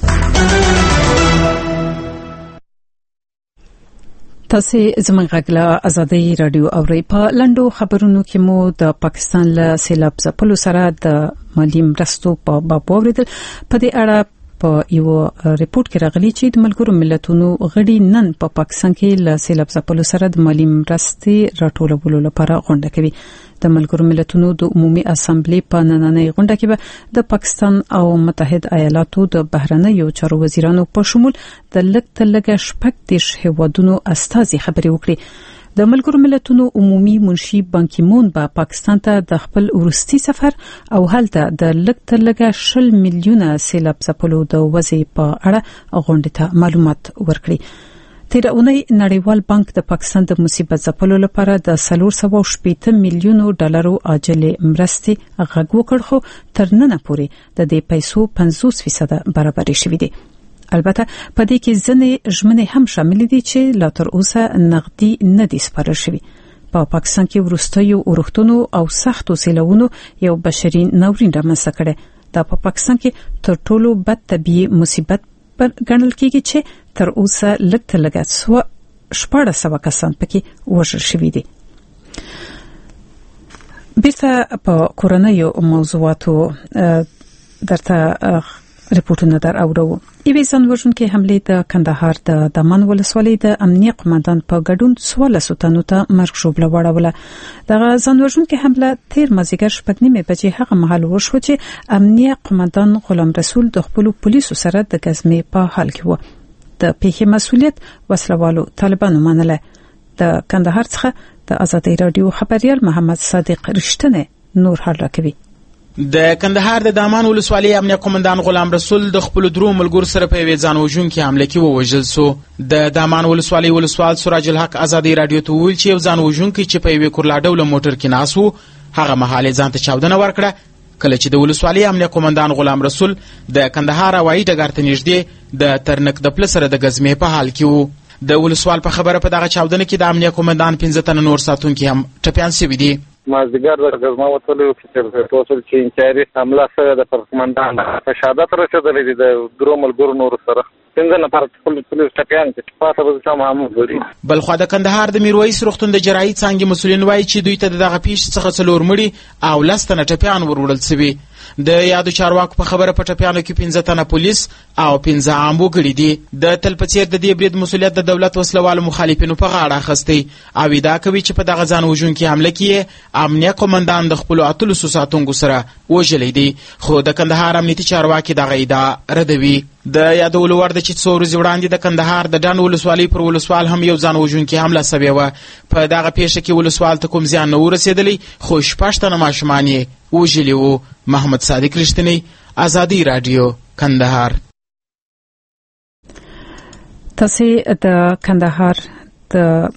S4: تاسو زموږ غږ له آزادۍ رادیو اورئ. په لندو خبرونو کې مو د پاکستان له سیلاب ځپلو سره د مالی مرستو په باب اوریدل. په دې اړه په یو ریپورت کې راغلی چې د ملګرو ملتونو غړي نن په پاکستان کې له سیلاب ځپلو سره د مالی مرستې راټولولو لپاره غونډه کوي. د ملګرو ملتونو د عمومي اسامبلې په نننۍ غونډه کې به د پاکستان او متحد ایالاتو د بهرنیو چارو وزیرانو په شمول د لږ 30 هیوادونو استازي خبرې وکړي. د ملګرو ملتونو عمومي منشي بانکیمون به پاکستان ته د خپل ورستي سفر او هلته د لږ 20 میلیونه سیلاب ځپلو د وضع په اړه غونډه ته معلومات ورکړي. تیر اونۍ نړیوال بانک د پاکستان د مصیبت ځپلو لپاره د 480 میلیونو ډالرو عاجل مرستې غږ وکړ، خو تر ننه پورې د دې پیسو 50% برابر شوي دي. البته په دې کې ځینې ژمنې هم شامل دي چې لا تر اوسه نقدي نه دي سپارل شوي. په پاکستان کې وروستیو اورښتونو او سختو سیلاوونو یو بشري ناورین رامنځته کړی. دا په پاکستان کې تر ټولو بد طبیعي مصیبت ګڼل کېږي چې تر اوسه لږ 1400 کسان پکې وژل شوي دي. بیرته په کورنیو موضوعاتو درته ریپورتونه در اورو. ایوې ځانوژونکې حملې د کندهار د دامان ولسوالۍ د امنیه قومندان په ګډون 14 تنو ته مرګ ژوبله واړوله. دغه ځانوژونکې حمله تیر مازیګر 9:30 بجې هغه مهال وشوه چې امنیه قومندان غلام رسول د خپل پولیسو سره د غزمې په حال کې و. د پیښې مسؤلیت وسلوالو طالبانو منله. د کندهار څخه د آزادۍ رادیو خبريال محمد صادق رښتنه نور حال راکوي.
S21: د کندهار د دامان ولسوالۍ امنیه قومندان غلام رسول د خپل درو ملګرو سره په یوه ځانوژونکې حمله کې ووژل شو. د دامان ولسوالۍ ولسوال سراج الحق آزادۍ رادیو ته وویل چې یو ځانوژونکی چې په یوه کورلاډوله موټر کې ناست و هغه مهال ځان ته چاودنه ورکړه کله چې د ولسوالۍ امنیه قومندان غلام رسول د کندهار هوایي ډګر ته نږدې د ترنک د پله سره د غزمې په حال کې و. د ولسوال په خبره په دغه چاودنه کې د امنیه قومندان 15 تنه نور ساتونکي هم ټپیان شوي دي.
S3: مازدیګر د ګزما وتلو چې توصل چې انچاري حمله سره د قومندان په شهادت رسېدلې دي د درو ملګرو نور سره څنګه نه پر خپل پولیس ټاپیان چې پاتې به څه معمول دي.
S21: بلخو د کندهار د میرویس روغتون د جراحي څانګې مسولین وایي چې دوی ته دغه پیښې څخه 4 مړي او 10 تنه ټپیان وروړل شوي. د یادو چارواکو په خبره په ټپیانو کې 15 تنه پولیس او 15 عام وګړي دي. د تل په څیر د دې برید مسولیت د دولت وسلوالو مخالفینو په غاړه اخیستی او ادعا کوي چې په دغه ځان وژونکي حمله کې امنیه قومندان د خپل اتلو ساتونکو سره وژلی دی، خو د کندهار امنیتي چارواکي دغه ادعا ردوي. د یادولو وړ ده چې څو ورځې وړاندې د کندهار د ډنډ ولسوالۍ پر ولسوال هم یو ځان وژونکي حمله سوې وه. په دغه پیښه کې ولسوال ته کوم زیان نه ورسېدلی، خو 6 تنه ماشومان یې وژلي وو. محمد صادق رښتینی، ازادي راډیو، کندهار.
S1: تاسې د کندهار د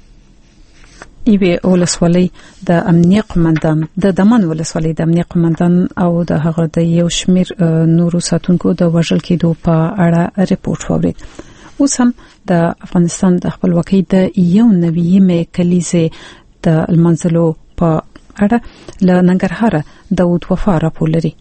S1: ایوه ولسوالۍ د امنیه قومندان د دمن ولسوالۍ د امنیه قومندان او د هغه د یو شمیر نورو ساتونکو د وژل کېدو په اړه ریپورت واورید. اوس هم د افغانستان د خپلواکۍ د یو نوي کلیزې د المنځلو په اړه له ننګرهاره داود وفا راپور لري.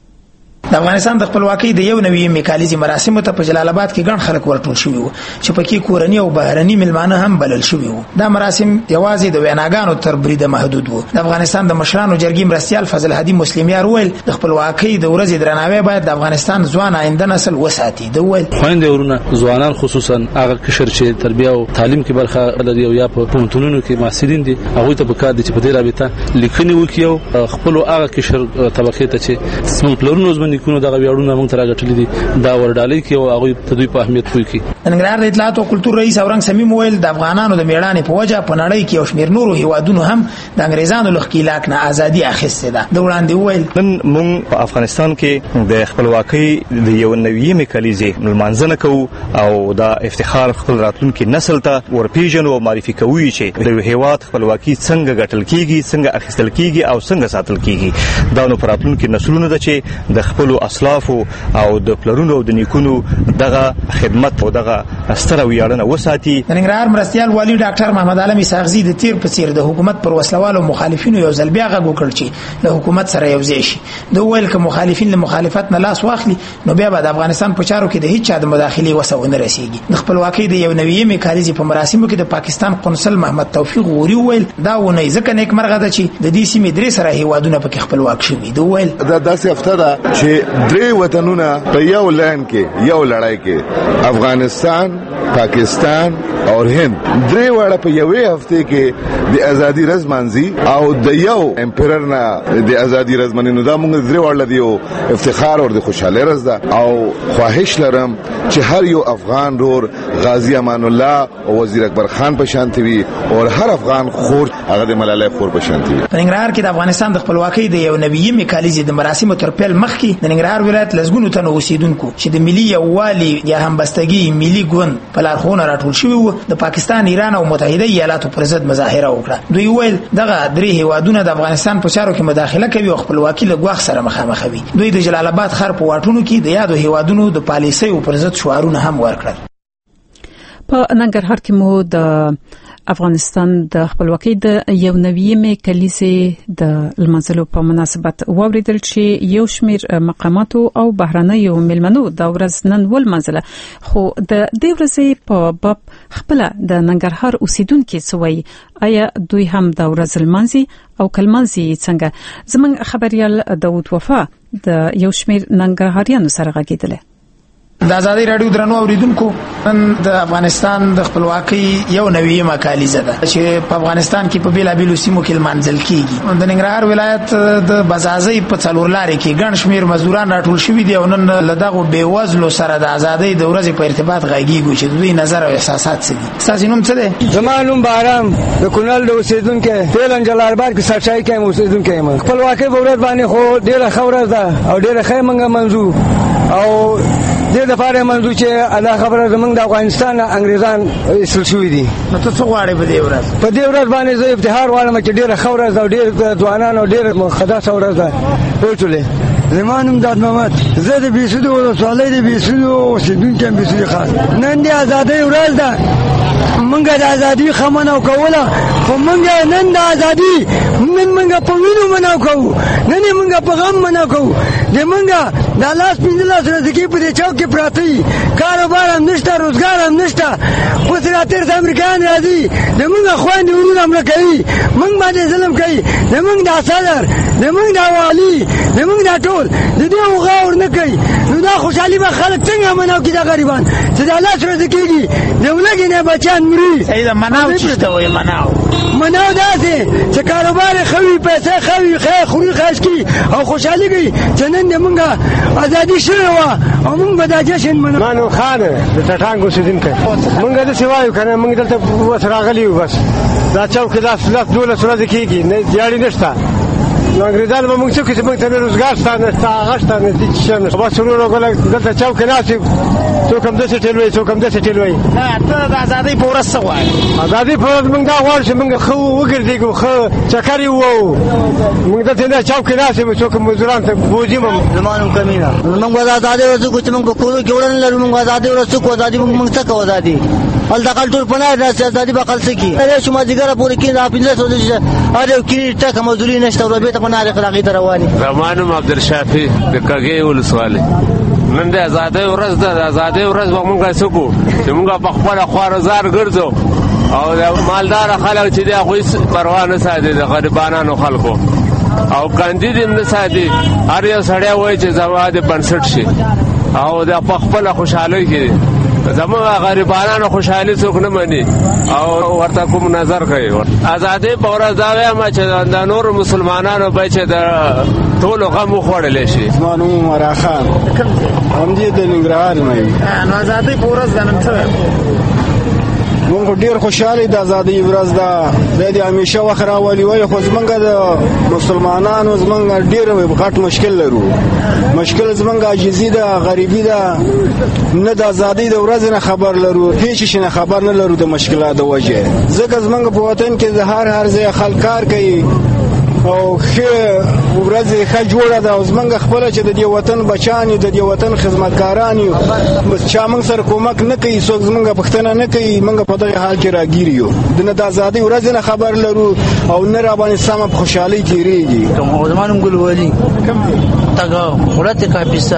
S22: د افغانستان د خپلواکۍ د یو نوي میکالیزي مراسمو ته په جلال آباد کې ګڼ خلک ورټول شوي وو چې پکې کورني او بهرني ملمانه هم بلل شوي وو. دا مراسم یوازې د ویناګانو تر بریده محدود وو. د افغانستان د مشرانو جرګې مرستیال فضل هادي مسلمیار وویل د خپلواکۍ د ورځې درناوی باید د افغانستان ځوان آینده نسل وساتي. د وویل
S23: خويندې ورونه ځوانان خصوصا هغه کشر چې تربیه او تعلیم کې برخه لري او یا په پوهنتونونو کې محصلین دي، هغه ته پکار دي چې په دې رابطه لیکنې وکړي او خپل هغه کشر طبقه ته چې څنګه پلرونو ځمن لیکونو دغه ویاړونه موږ ته راغټلې دي دا ورډالۍ کې او هغه ته دوی په اهمیت پوي کی.
S22: ننګرهار د اطلاعات او کلتور رئیس اورنګ سمیم ویل د افغانانو د میړانې په وجه په نړۍ کې او شمیر نورو هیوادونو هم د انګریزانو له ښکیلاک نه ازادي اخیسته ده. د وړاندې ویل
S24: نن موږ په افغانستان کې د خپلواکۍ د یو نوي میکالیزي ملمنځنه کوو او دا افتخار خپل راتلونکي نسل ته ورپیژنو او معرفي کوو چې د هیواد خپلواکي څنګه ګټل کیږي، څنګه اخیستل کیږي او څنګه ساتل کیږي. دا نو پر راتلونکي نسلونو ده چې د خپل اسلاف او د پلرونو او د نیکونو دغه خدمت او دغه ستره ویاړنه وساتي.
S22: ننګرهار مرستیال والی ډاکټر محمد عالم اسحاقزي د تیر په څیر د حکومت پر وسلوالو مخالفینو یو ځل بیا غږ وکړ چې له حکومت سره یو ځای شي. د ویل ک مخالفین له مخالفت نه لاس واخلي نو بیا به د افغانستان په چارو کې د هیڅ چا د مداخلي وسونه رسیږي. د خپلواکۍ د یو نوي میکالیزي په مراسمو کې د پاکستان قونسل محمد توفیق غوري ویل دا ونه ځکه نیک مرغه ده چې د دې سیمې درې سره هیوادونه پکې خپلواک شوي. د ویل
S8: دا داسې هفته ده چې درې وطنونه په یو لاین کې یو لړۍ کې افغانستان، پاکستان او هند درې واړه په یوې هفته کې د ازادي ورځ مانځي او د یو امپرر نه د ازادي ورځ مننه دا موږ درې واړه دیو افتخار او د خوشاله ورځ ده او خواهش لرم چې هر یو افغان رور غازی امان الله او وزیر اکبر خان په شانتي وي او هر افغان خور هغه د ملالۍ خور په شانتي وي.
S22: ننګرهار کې د افغانستان د خپلواکۍ د یو نوي میکالیزي د مراسمو تر پیل مخکې د ننګرهار ولایت لزګونو تنو اوسیدونکو چې د ملي یووالي یا همبستګي ملي ګوند په لارښوونه راټول شوي وو د پاکستان، ایران او متحده ایالاتو پر ضد مظاهره وکړه. دوی ویل دغه درې هیوادونه د افغانستان په چارو کې مداخله کوي او خپلواکي له ګواښ سره مخامخ وي. دوی د جلال آباد ښار په واټونو کې د یادو هیوادونو د پالیسیو پر ضد شعارونه هم ورکړل.
S1: په ننګرهار کې مو د افغانستان د خپلواکۍ د یو نوي میکالیزي د المنځلو په مناسبت واوریدل چې یو شمیر مقاماتو او بهرنیو ملمنو د ورځ نن ولمنځله، خو د دې ورځې په باب خپل د ننګرهار اوسیدونکو څوي آیا دوی هم د ورځ المنځي او کلمنځي څنګه؟ زموږ خبريال داود وفا د یو شمیر ننګرهاریانو سره غږیدل.
S22: د ازادي راډیو درنو اوریدونکو، نن د افغانستان د خپلواکۍ یو نوې مکالیزه ده چې په افغانستان کې په بیلابیلو سیمو کې لمانځل کیږي. د ننګرهار ولایت د بازازي په څلورلارې کې ګڼ شمیر مزدوران راټول شوي دي او نن له دغه بیوزلو سره د ازادۍ د ورځې په ارتباط غږیږي چې دوی نظر او احساسات څه دي. تاسو نوم څه دی؟
S25: زما نوم بارام د کونړ د اوسیدونکو فعلا جلال آباد کې سرچای کې اوسیدونکو یم. خپلواکۍ په ورځ باندې خو ډیره خبره ده او ډیره ښه منګه منځو او دې د پاره منځو چې الله خبره زمونږ د افغانستان انګریزان اصل شوی دي.
S22: نو ته څه غواړې په دې ورځ؟
S25: په دې ورځ باندې زه افتخار غواړم چې ډیره ښه ورځ او ډېر ځوانان او ډېر مقدسه ورځ ده. ټولې
S26: زما نوم داد محمد، زه د بیسودو ولسوالۍ د بیسودو اوسېدونکی یم، بیسودي خاص. نن د ازادۍ ورځ ده، موږ د ازادۍ خمنه کوله خو موږ نن د ازادي نن موږ په وینو مناو کوو، نن موږ په غم مناو کوو. د موږ د لاس 15 ورځې په دې چوک کې پراته دي، کاروبار هم نشته، روزګار هم نشته. اوس راتېر د امریکایان راځي، د موږ خویندې ورونه حمله کوي، موږ باندې ظلم کوي. د موږ د صدر، د موږ د والي، د موږ د ټول د دې غور نه کوي. نو دا خوشحالي به خلک څنګه مناو کړي؟ دا غریبان چې د لاس ورځې کېږي د ولږې نه بچیان مري.
S22: دا مناو چې ته وایې
S26: مناو داسې چې کاروبار یې ښه وي، پیسې ښه وي، ښه خوري ښه څکي او خوشحالي کوي چې نن د موږ ازادي شوې وه او موږ به دا جشن منو.
S25: مانو خان د ټټانګ اوسېدونکی، موږ داسې وایو که نه، موږ دلته بس راغلي یو. بس دا چوک دا 12 ورځې کېږي، دیاړې نشته. نو انګریزان به موږ څوک چې موږ ته روزګار شته نشته، هغه شته نشته. بس ورو ورو دلته چوک کې ناست یو، څوک هم داسې ټېل وایي، څوک هم داسې ټېل وایي.
S22: ته د ازادۍ په ورځ څه غواړې؟
S25: ازادۍ په ورځ موږ دا غواړو چې موږ ښه وګرځېږو، ښه چکر یې ووهو. موږ دلته نه چوک کې ناست یو، څوک مزدوران ته بوځي هم.
S5: زما نوم کمینه. موږ به د ازادۍ ورځ وکړو چې موږ په کورو کې وړه نه لرو. موږ ازادۍ ورځ څوک ازادي موږ څه کوو؟ ازادي هلته خلک پناه راسي، ازادي به خلک څه کړي؟ چې مازدیګره پورې کېږي دا 15 ورځې چې هر یو کلي ټکه مزدوري نشته، ورو بېرته پناه هغې ته رواني.
S6: زما نوم عبدالشافي د کږې ولسوالۍ. نن د ازادۍ ورځ ده. د ازادۍ ورځ به موږ څه کوو چې موږ په خپله خوارزار ګرځو او د مالداره خلک چې دی هغوی پروا نه ساتي د غریبانانو خلکو، او کاندید هم نه ساتي. هر یو سړی وایي چې زما د بنسټ شي او د په خپله خوشحالۍ کې زموږ غریبانانو خوشحالي څوک نه مني او ورته کوم نظر کوي. ازادۍ په ورځ دا وایم چې د نورو مسلمانانو به چې د ټولو غم وخوړلی شي.
S26: زما نوم عمرا خان، همدې د ننګرهار نه یم.
S22: نو ازادۍ په ورځ دا نن څه
S26: موږ ډېر خوشحاله د ازادۍ ورځ ده. دا د همیشه وخت راولي وایي، خو زمونږ د مسلمانانو زمونږ ډېر غټ مشکل لرو. مشکل زمونږ عاجزي ده، غریبي ده، نه د ازادۍ د ورځې نه خبر لرو، هېڅ شي نه خبر نه لرو د مشکلات د وجې. ځکه زمونږ په وطن کې د هر ځای خلک کار کوي او ښه ورځ ښه جوړه ده، او زمونږ خپله چې د دې وطن بچیان یو، د دې وطن خدمتګاران یو، بس چا موږ سره کومک نه کوي، څوک زمونږ پوښتنه نه کوي، موږ په دغه حال کې راګیر یو. نه د ازادۍ ورځې نه خبر لرو او نه راباندې سمه په خوشحالۍ تېرېږي.
S5: زما نوم ګل ولي تګاو ولایت کاپیسا.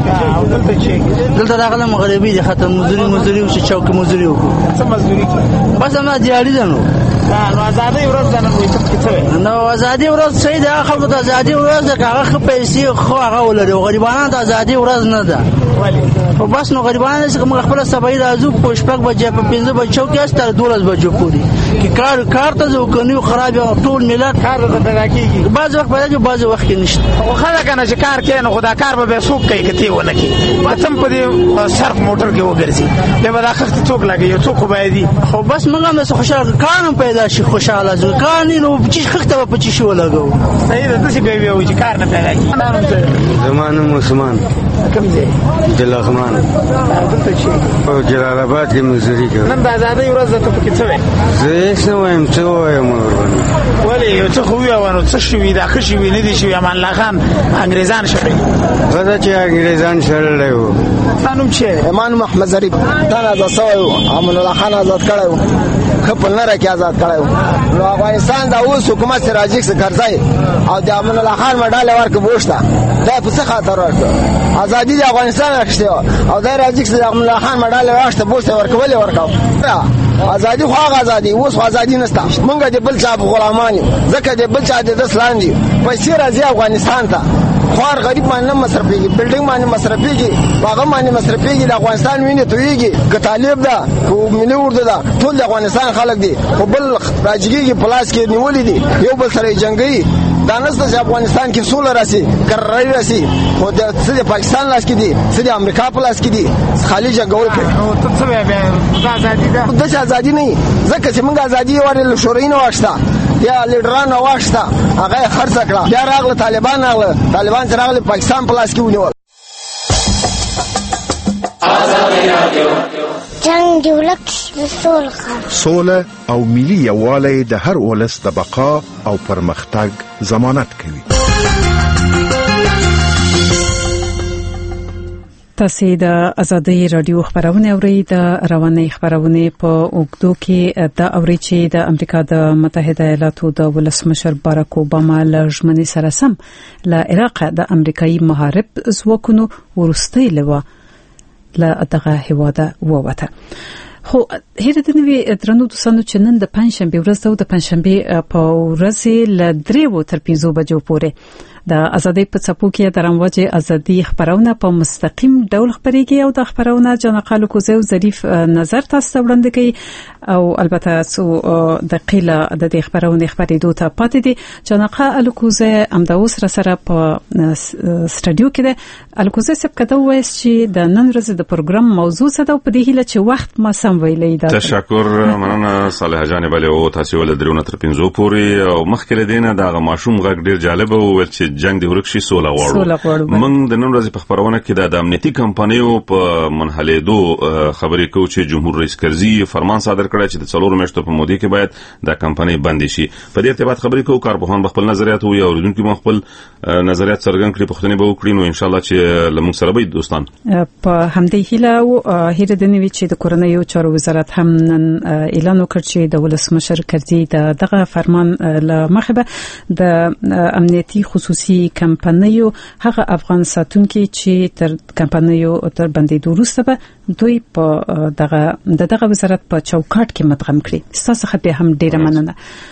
S5: دلته راغلم غریبي دي، ختم مزدوري چې چوک مزدوري وکړو.
S22: څه مزدوري کوي؟
S5: بس ما دیاړي ده. نو
S22: ازادۍ ورځ ده نن وایي څه
S5: نو ازادۍ ورځ صحیح ده. خلکو ته ازادۍ ورځ ده، هغه ښه پیسې خو هغه ولري. غریبانو ته ازادۍ ورځ نه ده. خو بس نو غریبانو چې موږ خپله سبا راځو په 6 بجې په 15 بجو کې است تر 12 بجو پورې کې کار ته ځو، کنيو خراب ټول ملت
S22: کار ته پیدا کیږي.
S5: بعض وخت پیدا کیږي، بعض وخت کې نشته.
S22: خو خلک نه چې کار کوي نو خدا کار به څوک کوي کته ونه کوي. وطن په دې صرف موټر کې وګرځي به به اخر ته څوک لګي، یو څوک خو دی.
S5: خو بس موږ هم خوشاله کارم پیدا شي، خوشاله ځو کار نو چې خخته په چی شو لګو.
S22: صحیح ده چې به وي چې کار نه پیدا کیږي.
S26: زمانه مسلمان
S22: کوم ځای
S26: د لغمان
S22: دلته چې
S26: او جلال آباد کې مزدوري کوي.
S22: نن د ازادۍ ورځ ده، ته پکې څه وایې؟
S26: زه هېڅ نه وایم، څه وایم ورباندې؟
S22: ولې یو څه خو ووایه نو څه شوي دا ښه شوي نه دي شوي؟ امان الله خان انګریزان شړلي.
S26: ښه ده چې انګریزان شړلی وو.
S22: ستا نوم چې
S26: امان محمد ظریف تن آزاد شوی وو، امان الله خان آزاد کړی وو، ښه په لنره کې آزاد کړی وو. نو افغانستان د اوس حکومت سراجیک څخه کرځی او د امان الله خان مډاله ورکړه بوشته. دا په څه خاطر ورکړه؟ ازادي د افغانستان اخیستې وه او دا راجیک څخه د امان الله خان مډاله واخیسته بوشته ورکولې ورکړه. ازادي خو هغه ازادي، اوس خو ازادي نشته. موږ د بل چا غلامان یو، ځکه د بل چا د دس لاندې پیسې راځي افغانستان ته. خوار غریب باندې مصرفيږي، بلډینګ باندې مصرفيږي، باغ باندې مصرفيږي، د افغانستان ویني تویږي. که طالب ده که ملي اردو ده، ټول د افغانستان خلک دي، خو بل راجګيږي پلاس کې نیولې دي، یو بل سره جنگي. دا نسته چې افغانستان کې سوله راسي، کراري راسي، خو د څه پاکستان لاس کې دي، څه د امریکا په لاس کې دي، خالي جنگول کوي.
S22: نو ته څه وایې دا ازادي ده؟
S26: دا چې ازادي نه، ځکه چې موږ ازادي ورل شورای نه واخسته، یا لیډران واخسته، هغه خرڅ کړه، بیا راغله طالبان چې راغله پاکستان په لاس کې ونیول.
S9: جنگ دی ولک
S16: سوله او ملي یووالی د هر ولس د بقا او پرمختګ ضمانت کوي.
S1: تاسو د ازادي رادیو خبرونه اورئ. د رواني خبرونه په اوګدو کې د اوري چې د امریکا د متحده ایالاتو د ولسمشر باراک اوباما لژمنې سره سم له عراق د امریکایي محارب ځواکونو ورستۍ لوا له دغه هواده ووته. خو هر د نوی درنو دوستانو چې نن د پنځشنبه ورځ ده او د پنځشنبه په ورځ له 3 تر 5 بجو پورې د ازادي په څپو کې د رموجه ازادي خبرونه په مستقیم ډول خبريږي او د خبرونه جنقال کوزه او ظریف نظر تاسو وړاندې کوي او البته سو د قیله د خبرونه خبرېدو ته پاتې دي. جنقال کوزه امداوس سره په سټډیو کې ده. الکوزه سب کده وایي چې د نن ورځ د پروګرام موضوع څه ده په دې هیله چې وخت ما سم ویلې ده.
S9: تشکر مننه صالح جان بل او تاسو ول درونه تر 5 پورې او مخکې دینه د ماشوم غږ ډیر جالب او چې جنگ د ورکشي سوله غواړو. موږ د نن ورځې په خبرونه کې د امنیتي کمپنیو په منحلېدو خبرې کوو چې جمهور رئیس کرزي فرمان صادر کړی چې د 4 میاشتو په موده کې باید د کمپنۍ بند شي. په دې ارتباط خبرې کوو. کارپوهان خپل نظریات او اوریدونکو خپل نظریات څرګند کړي. پښتنې به وکړي نو ان شاء الله چې لمون سره به دوستان
S1: په همدې هیله او هیره د نوي چې د کورنیو چارو وزارت هم نن اعلان وکړ چې د ولسمشر کرزي دغه فرمان لمخه د امنیتي خصوصي کمپنیو هغه افغان ساتونکو چې تر کمپنیو تر بندیدو وروسته به دوی په دغه وزارت په چوکاټ کې مدغم کړي. تاسو خپل هم ډیره مننه.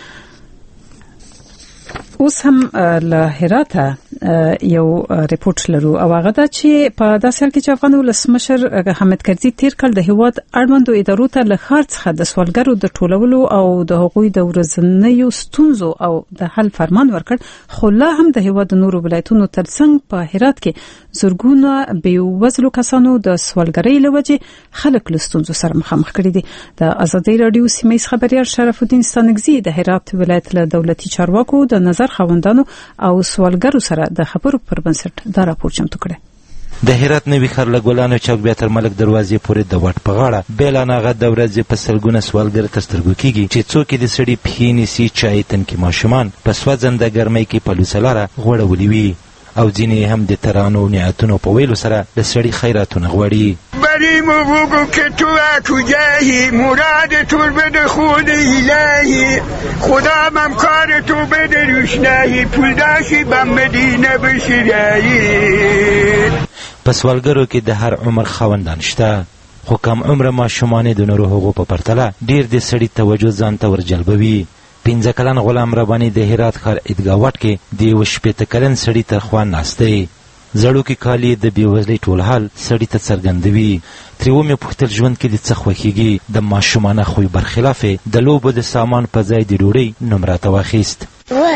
S1: اوس هم له هراته یو ریپورت لرو او هغه دا چې په داسې حال کې چې افغان ولسمشر حامد کرزي تیر کال د هیواد اړوندو ادارو ته له خار څخه د سوالګرو د ټولولو او د حقوقي د ورځنیو ستونزو او د حل فرمان ورکړ. خو لا هم د هیواد نورو ولایتونو ترڅنګ په هرات کې زورګونه بیوزلو کسانو د سوالګرۍ لوجې خلک له ستونزو سره مخامخ کړي دي. د ازادي رادیو سیمه خبريال شرف الدین ستانکزي د هرات ولایت له دولتي چارواکو د نظر خوندانو او سوالګرو سره د خبرو پر بنسټ دا راپور چمتو کړی.
S10: د هرات نوي ښار له ګلانو چوک بیا تر ملک دروازې پورې د وټ په غاړه بیلانغه د ورځې په سلګونه سوالګر تر سترګو کېږي چې څوک د سړي پښې نیسي چای تنکي ماشومان په سوځنده ګرمۍ کې په لوسلاره غوړولي وي او ځینې هم د ترانو نعتونو په ویلو سره د سړي خیراتونه غواړي.
S11: بریم و بگو که تو کجایی مراد تو بده خود الهی خدا من کار تو بده روشنایی پول داشی بم مدینه بشیرایی.
S10: په سوالګرو کې د هر عمر خاوندان شته خو کم عمر ماشومان د نورو حقوقو په پرتله ډیر د سړي توجه ځان ته ورجلبوي. 15 کلن غلام رباني د هرات ښار عیدګاه وټ کې د 18 کلن سړي تر خوا ناست دی. زړوکي کالي د بیوزلۍ ټول حال سړي ته څرګندوي. ترې ومې پوښتل ژوند کې د څه خوښیږي. د ماشومانه خوی برخلاف د لوبو د سامان په ځای د ډوډۍ نوم راته واخیست.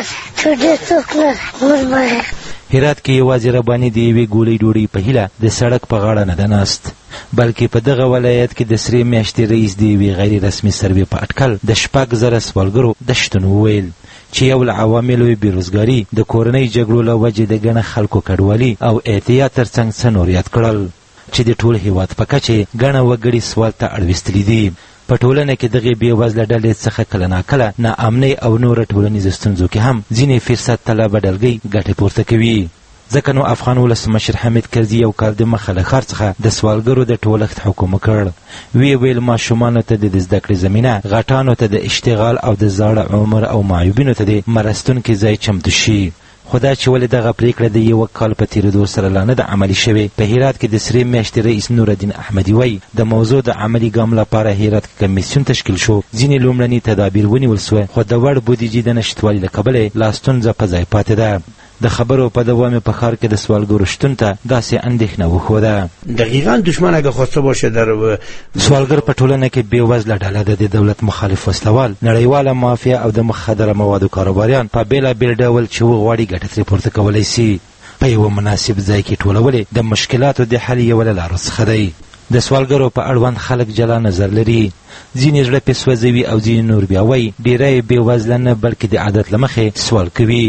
S10: هرات کې یوازې رباني د یوې ګولۍ ډوډۍ په هیله د سړک په غاړه نه ده ناست بلکې په دغه ولایت کې د سرې میاشتې رئیس د یوې غیر رسمي سروې په اټکل د 6,000 سوالګرو د شتون وویل چې یو له عواملو یې بېروزګاري د کورنۍ جګړو له وجې د ګڼه خلکو کډوالي او احتیاط ترڅنګ څه نور یاد کړل چې د ټول هېواد په کچې ګڼه وګړي سوال ته اړویستلي دي. په ټولنه کې دغې بېوزله ډلې څخه کله ناکله ناامنۍ او نوره ټولنیزو ستونزو کې هم ځینې فرصت طلبه ډلګۍ ګټې پورته کوي. ځکه نو افغان ولسمشر حامد کرزي یو کال د مخه له ښار څخه د سوالګرو د ټولښت حکم وکړ. ویل ماشومانو ته د زده کړې زمینه، غټانو ته د اشتغال او د زاړه عمر او معیوبینو ته د مرستونکي ځای چمتو شي. خو دا چې ولې دغه پریکړه د یو کال په تېرېدو سره لا نه ده عملي شوې. په هرات کې د سرې میاشتې رئیس نورالدین احمدي وایي د موضوع د عملي ګام لپاره هرات کې کمیسیون تشکیل شو. ځینې لومړني تدابیر ونیول سوه خو د وړ بودیجې د نشتوالي له کبله لا ستونزه په ځای پاتې ده. د خبرو په دوام په ښار کې د سوالګرو شتون ته داسې اندېښنه وښوده.
S12: دقیقاً دشمن اگه خواسته باشه در
S10: سوالګر په ټولنه کې بېوزله ډله ده. د دولت مخالف وسلوال، نړیواله مافیا او د مخدره موادو کاروباریان په بېلابېل ډول چې وغواړي ګټه ترې پورته کولی سي. په یوه مناسب ځای کې ټولولې د مشکلاتو د حل یوه له لارو څخه دی. د سوالګرو په اړوند خلک جلا نظر لري. ځینې زړه پې سوځوي او ځینې نور بیا وایي ډېری بېوزله نه بلکې د عادت له مخې سوال کوي.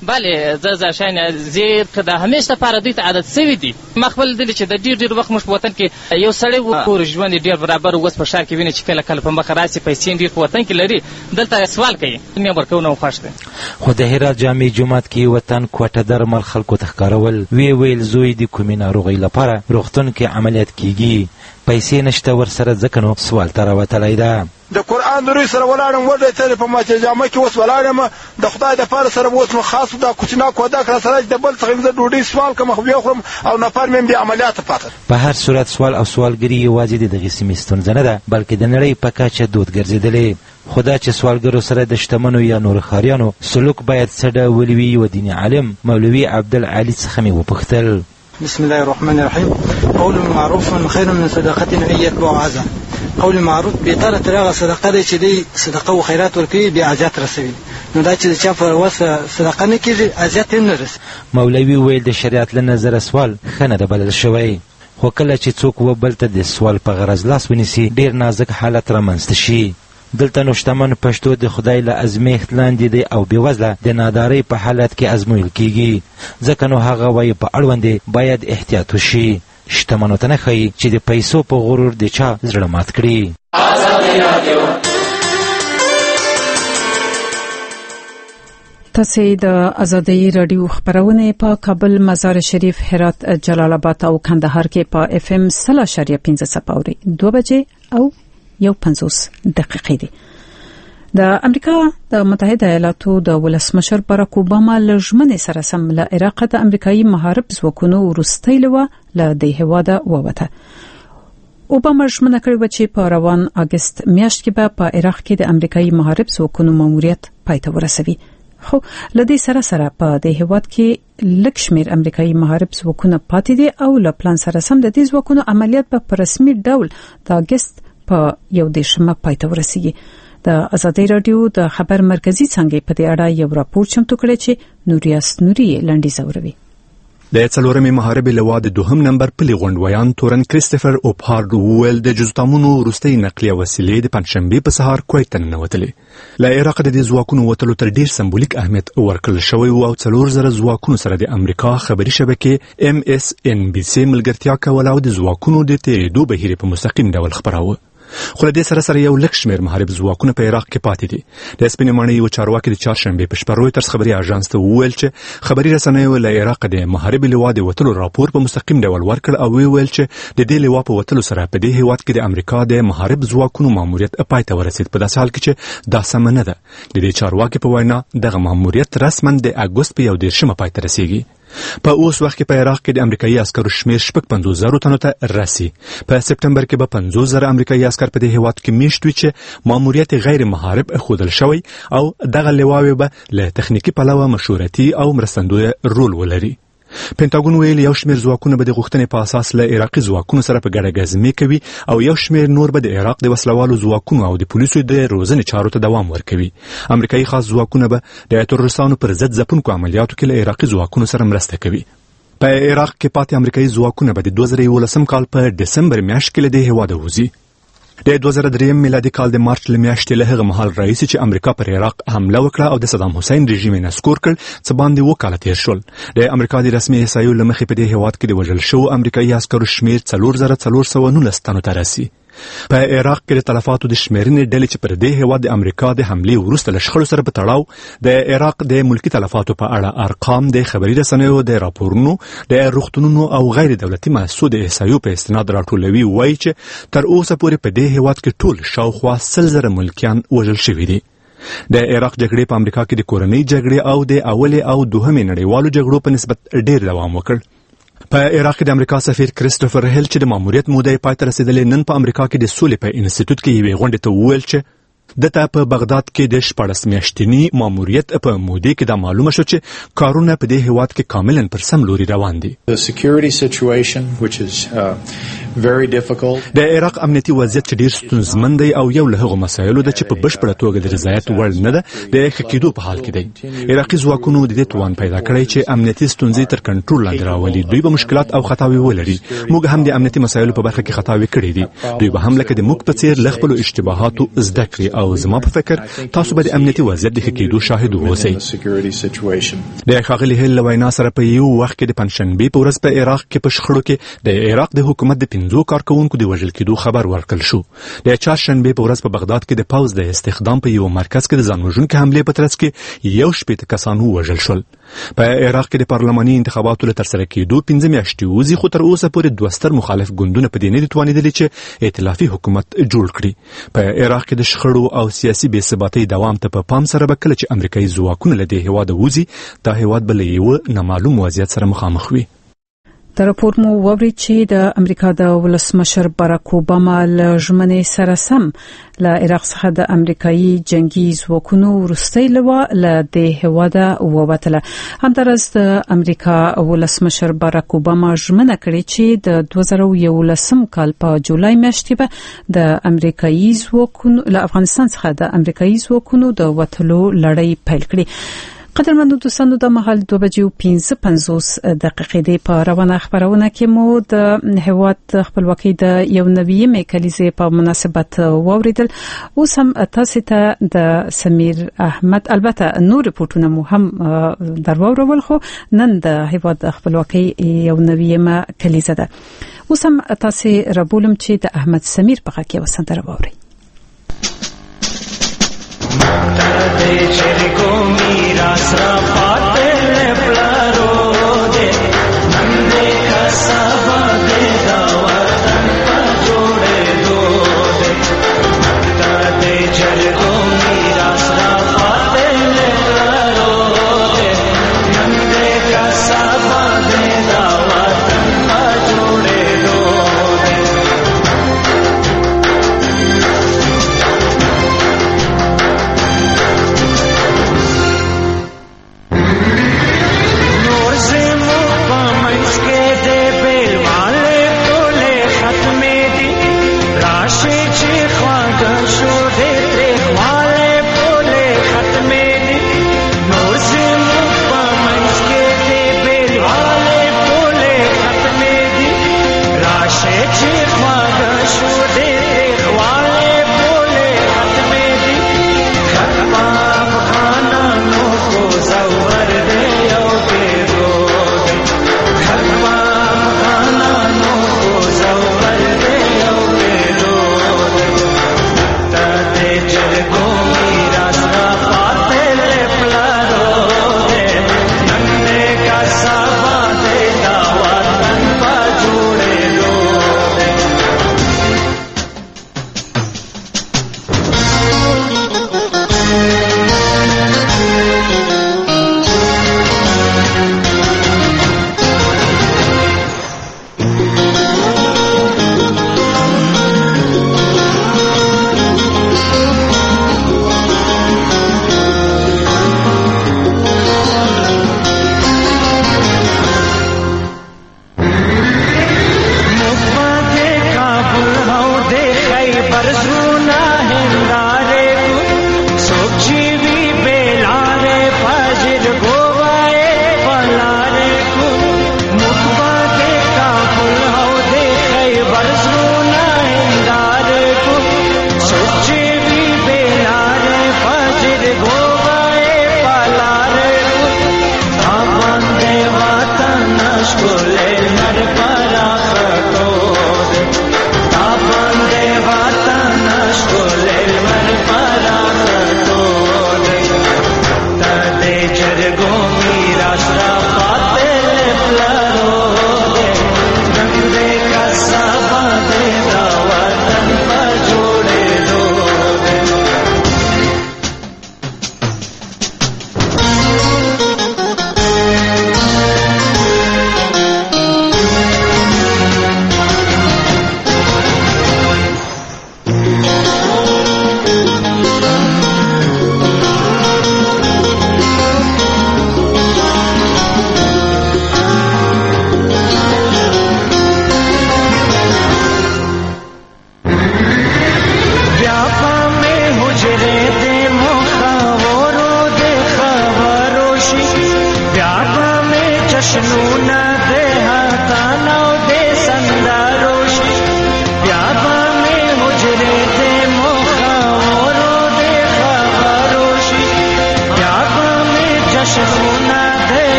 S7: بله زه شاین زه که د همیشه لپاره دوی ته عادت سوي دي ما خپل لیدلي چې د ډېر وخت موږ په وطن کې یو سړی و کور ژوند یې ډېر برابر اوس په ښار کې ویني چې کله په مخه راسي پیسې ډېر په وطن کې لري دلته سوال کوي مې ورکوونه خوښ دی
S10: خو د هرات جامع جومات کې وطن کوټه درمل خلکو ته ښکارول ویل زوی د کومې ناروغۍ لپاره روغتون کې عملیات کیږي پیسې نشته ورسره ځکه نو سوال ته راوتلی ده
S13: د قرآن د روی سره ولاړم وډی ته په ماته جامه کې اوس ولاړم د خدای د پاره سره اوس نو خاص دا کوچنا کودا کړه سره د بل څخه د ډوډۍ سوال کوم خو بیا خورم او نفر مې د عملیات پاتې
S10: په هر صورت سوال او سوالګری یوازې د دغه سیمې ستونزه نه ده بلکې د نړۍ په کچه دود ګرځېدلې خدا چې سوالګرو سره د شتمنو یا نور خاریانو سلوک باید څه ډول وي و دیني عالم مولوي عبدالعلي څخه مې وپوښتل
S15: بسم الله الرحمن الرحيم قول معروف خير من صدقة أن يتبع أذى قول معروف بيطاره ترغه صدقه دی چې دی صدقه او خیرات ورکوي بیا اجازه رسوي نو دا چې چا په وسه صدقه نه کیږي اجازه نه رسي
S10: مولوي ویل د شریعت له نظر سوال خنه د بلل شوی خو کله چې څوک وبل ته د سوال په غرض لاس ونیسي ډیر نازک حالت رامنځته شي دلته نو شتمن پښتو د خدای له ازمیښت لاندې دی او بېوزله د نادارۍ په حالت کې ازمویل کیږي ځکه نو هغه وایي په اړوند باید احتیاط وشي شتمنو ته نه ښایي چې د پیسو په غرور د چا زړه مات کړي
S1: تاسو د ازادۍ رادیو خبرونه په کابل مزار شریف هرات جلال آباد او کندهار کې په اف ام 0.15 سپاوري 2 بجې او 1:50 دقیقې دي د امریکا د متحده ایالاتو د ولسمشر باراک اوباما لژمنې سره سم له عراق د امریکایي محارب ځواکونو وروستۍ لوا له د هواده ووته اوباما ژمنه کړې و چې په روان اگست میاشت کې به په عراق کې د امریکایي محارب ځواکونو ماموریت پای ته ورسوي خو لدې سره په د هواد کې لکشمیر امریکایي محارب ځواکونه پاتې دي او له پلان سره سم د دې ځواکونو عملیات په رسمي ډول د اگست په 11 پای ته ورسیږي د ازادۍ رادیو د خبر مرکزی څنګه په دې اړه یو راپور چمتو کړی چې نوریاس نوري لنډی زوروي
S17: د څلورمې محاربې لوا د دوهم نمبر پلي غونډویان تورن کریستوفر اوپهارد وویل د جزتامونو وروستۍ نقلیه وسیلې د پنځشنبې په سهار کویت ته ننوتلې له عراق د دې ځواکونو وتلو تر ډیر سمبولیک اهمیت ورکړل شوی او 4000 ځواکونو سره د امریکا خبري شبکې MSNBC ملګرتیا کوله او د ځواکونو د تیریدو بهیر په مستقیم ډول خبراوه خو له دې سره یو لږ شمېر محارب ځواکونه په عراق کې پاتې دي د سپینې ماڼۍ یو چارواکي د چهارشنبې په شپه رویټرز خبري اژانس ته وویل چې خبري رسنیو له عراق د محارب لوا د وتلو راپور په مستقیم ډول ورکړ او ویل چې د دې لوا په وتلو سره په دې هیواد کې د امریکا د محارب ځواکونو ماموریت پای ته ورسید په داسې حال کې چې دا سم نه ده د دې چارواکي په وینا دغه ماموریت رسما د اګوست په 11 پای ته رسیږي په اوس وخت کې په عراق کې د امریکایي عسکرو شمیر 55000 تنو ته رسي په سپټمبر کې به 50000 امریکایي عسکر په دې هیواد کې میشت وي چې ماموریت غیر محارب خودل شوی او دغه لواوی به له تخنیکی پلوه مشورتي او مرستندوی رول ولري پینټاګون ویل یو شمیر ځواکونه به د غوښتنې په اساس له عراقي ځواکونو سره په ګډه ګزمې کوي او یو شمیر نور به د عراق د وسلوالو ځواکونو او د پولیسو د روزنې چارو ته دوام ورکوي امریکایي خاص ځواکونه به د تروریستانو پر ضد ځپونکو عملیاتو کې له عراقي ځواکونو سره مرسته کوي په عراق کې پاتې امریکایي ځواکونه به د 2011 کال په دسمبر میاشت کې له دې هواده وځي د 2003 میلادي کال د مارچ میاشتې له هغه مهال راهیسې چې امریکا پر عراق حمله وکړه او د صدام حسین رژیم یې نسکور کړ څه باندې 2 کاله تیر شول د امریکا د رسمي احصایو له مخې په دې هیواد کې د وژل شوو امریکایي عسکرو شمیر 4419 تنو ته رسي په عراق کې د تلفاتو د شمیرنې ډلې چې پر دې هیواد د امریکا د حملې وروسته له شخړو سره په تړاو د عراق د ملکی تلفاتو په اړه ارقام د خبري رسنیو د راپورونو د روغتونونو او غیر دولتي مؤسسو د احصایو په استناد راټولوي وایي چې تر اوسه پورې په دې هیواد کې ټول شاوخوا 100,000 ملکیان وژل شوي دي د عراق جګړې په امریکا کې د کورنۍ جګړې او د اولې او دوهمې نړیوالو جګړو په نسبت ډیر دوام وکړ په عراق کې د امریکا سفیر کریستوفر هیل چې د ماموریت موده پای ته رسیدلې نن په امریکا کې د سولې په انسټیټیوټ کې یوې غونډې ته وویل چې دته په بغداد کې د 14 میاشتني ماموریت په موده کې دا معلومه شو چې کارونه په دې هیواد کې کاملا پر سم لوري روان دي
S18: The security situation which is
S17: د عراق امنیتي وضعیت چې ډیر ستونزمن دی او یو له هغو مسایلو ده چې په بشپړه توګه د رضایت وړ نه ده د ښه کېدو په حال کې دی. عراقي ځواکونو د دې توان پیدا کړی چې امنیتي ستونزې تر کنټرول لاندې راولي. دوی به مشکلات او خطاوې ولري. موږ هم د امنیتي مسایلو په برخه کې خطاوې کړې دي. دوی به هم لکه د موږ په څیر له خپلو اشتباهاتو زده کړي او زما په فکر تاسو به د امنیتي وضعیت د ښه کېدو شاهد اوسئ. د ښاغلي هیل له وینا سره په یو وخت کې د پنجشنبې په ورځ په عراق کې په شخړو کې د عراق د حکومت د 5 کارکونکو د وژل کېدو خبر ورکړل شو. د چهارشنبې په ورځ په بغداد کې د پوځ د استخدام په یو مرکز کې د ځان وژونکي حملې په ترڅ کې 1 کسان ووژل شول. په عراق کې د پارلماني انتخاباتو له ترسره کېدو 5 میاشتې وځي، خو تر اوسه پورې 2 ستر مخالف ګوندونه په دې نه دي توانېدلي چې ائتلافي حکومت جوړ کړي. په عراق کې د شخړو او سیاسي بې ثباتۍ دوام ته په پام سره به کله چې امریکایي ځواکونه له دې هېواده وځي، دا هېواد به له یوه نامعلوم وضعیت سره مخامخ وي.
S1: د راپور مو ووري چې د امریکا د ولسمشر باراک اوباما له ژمنې سره سم له عراق څخه د امریکایي جنگي ځواکونو وروستۍ لواء له دې هېواده ووتله. همداراز د امریکا ولسمشر باراک اوباما ژمنه کړې چې د 2011 کال په جولای میاشت کې به د امریکایي ځواکونو له افغانستان څخه د امریکایي ځواکونو د وتلو لړۍ پیل کړي. قدرمنو دوستانو د مهال 2:55 دی په روانه خبرونه کې مو د هیواد خپلواکۍ د یو نوې کلیزې په مناسبت واوریدل. اوس هم تاسو ته د سمیر احمد البته نور رپورټونه مو هم درواورول، خو نن د هیواد خپلواکۍ یو نوې کلیزه ده. اوس هم تاسو ربولم چې د احمد سمیر په غږ کې وسندره واوري.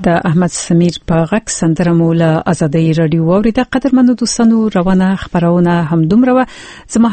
S1: د احمد سمیر په غږ سندره مولا ازادي رادیو اوریدا قدرمنو دوستانو روانه خبرونه هم دومره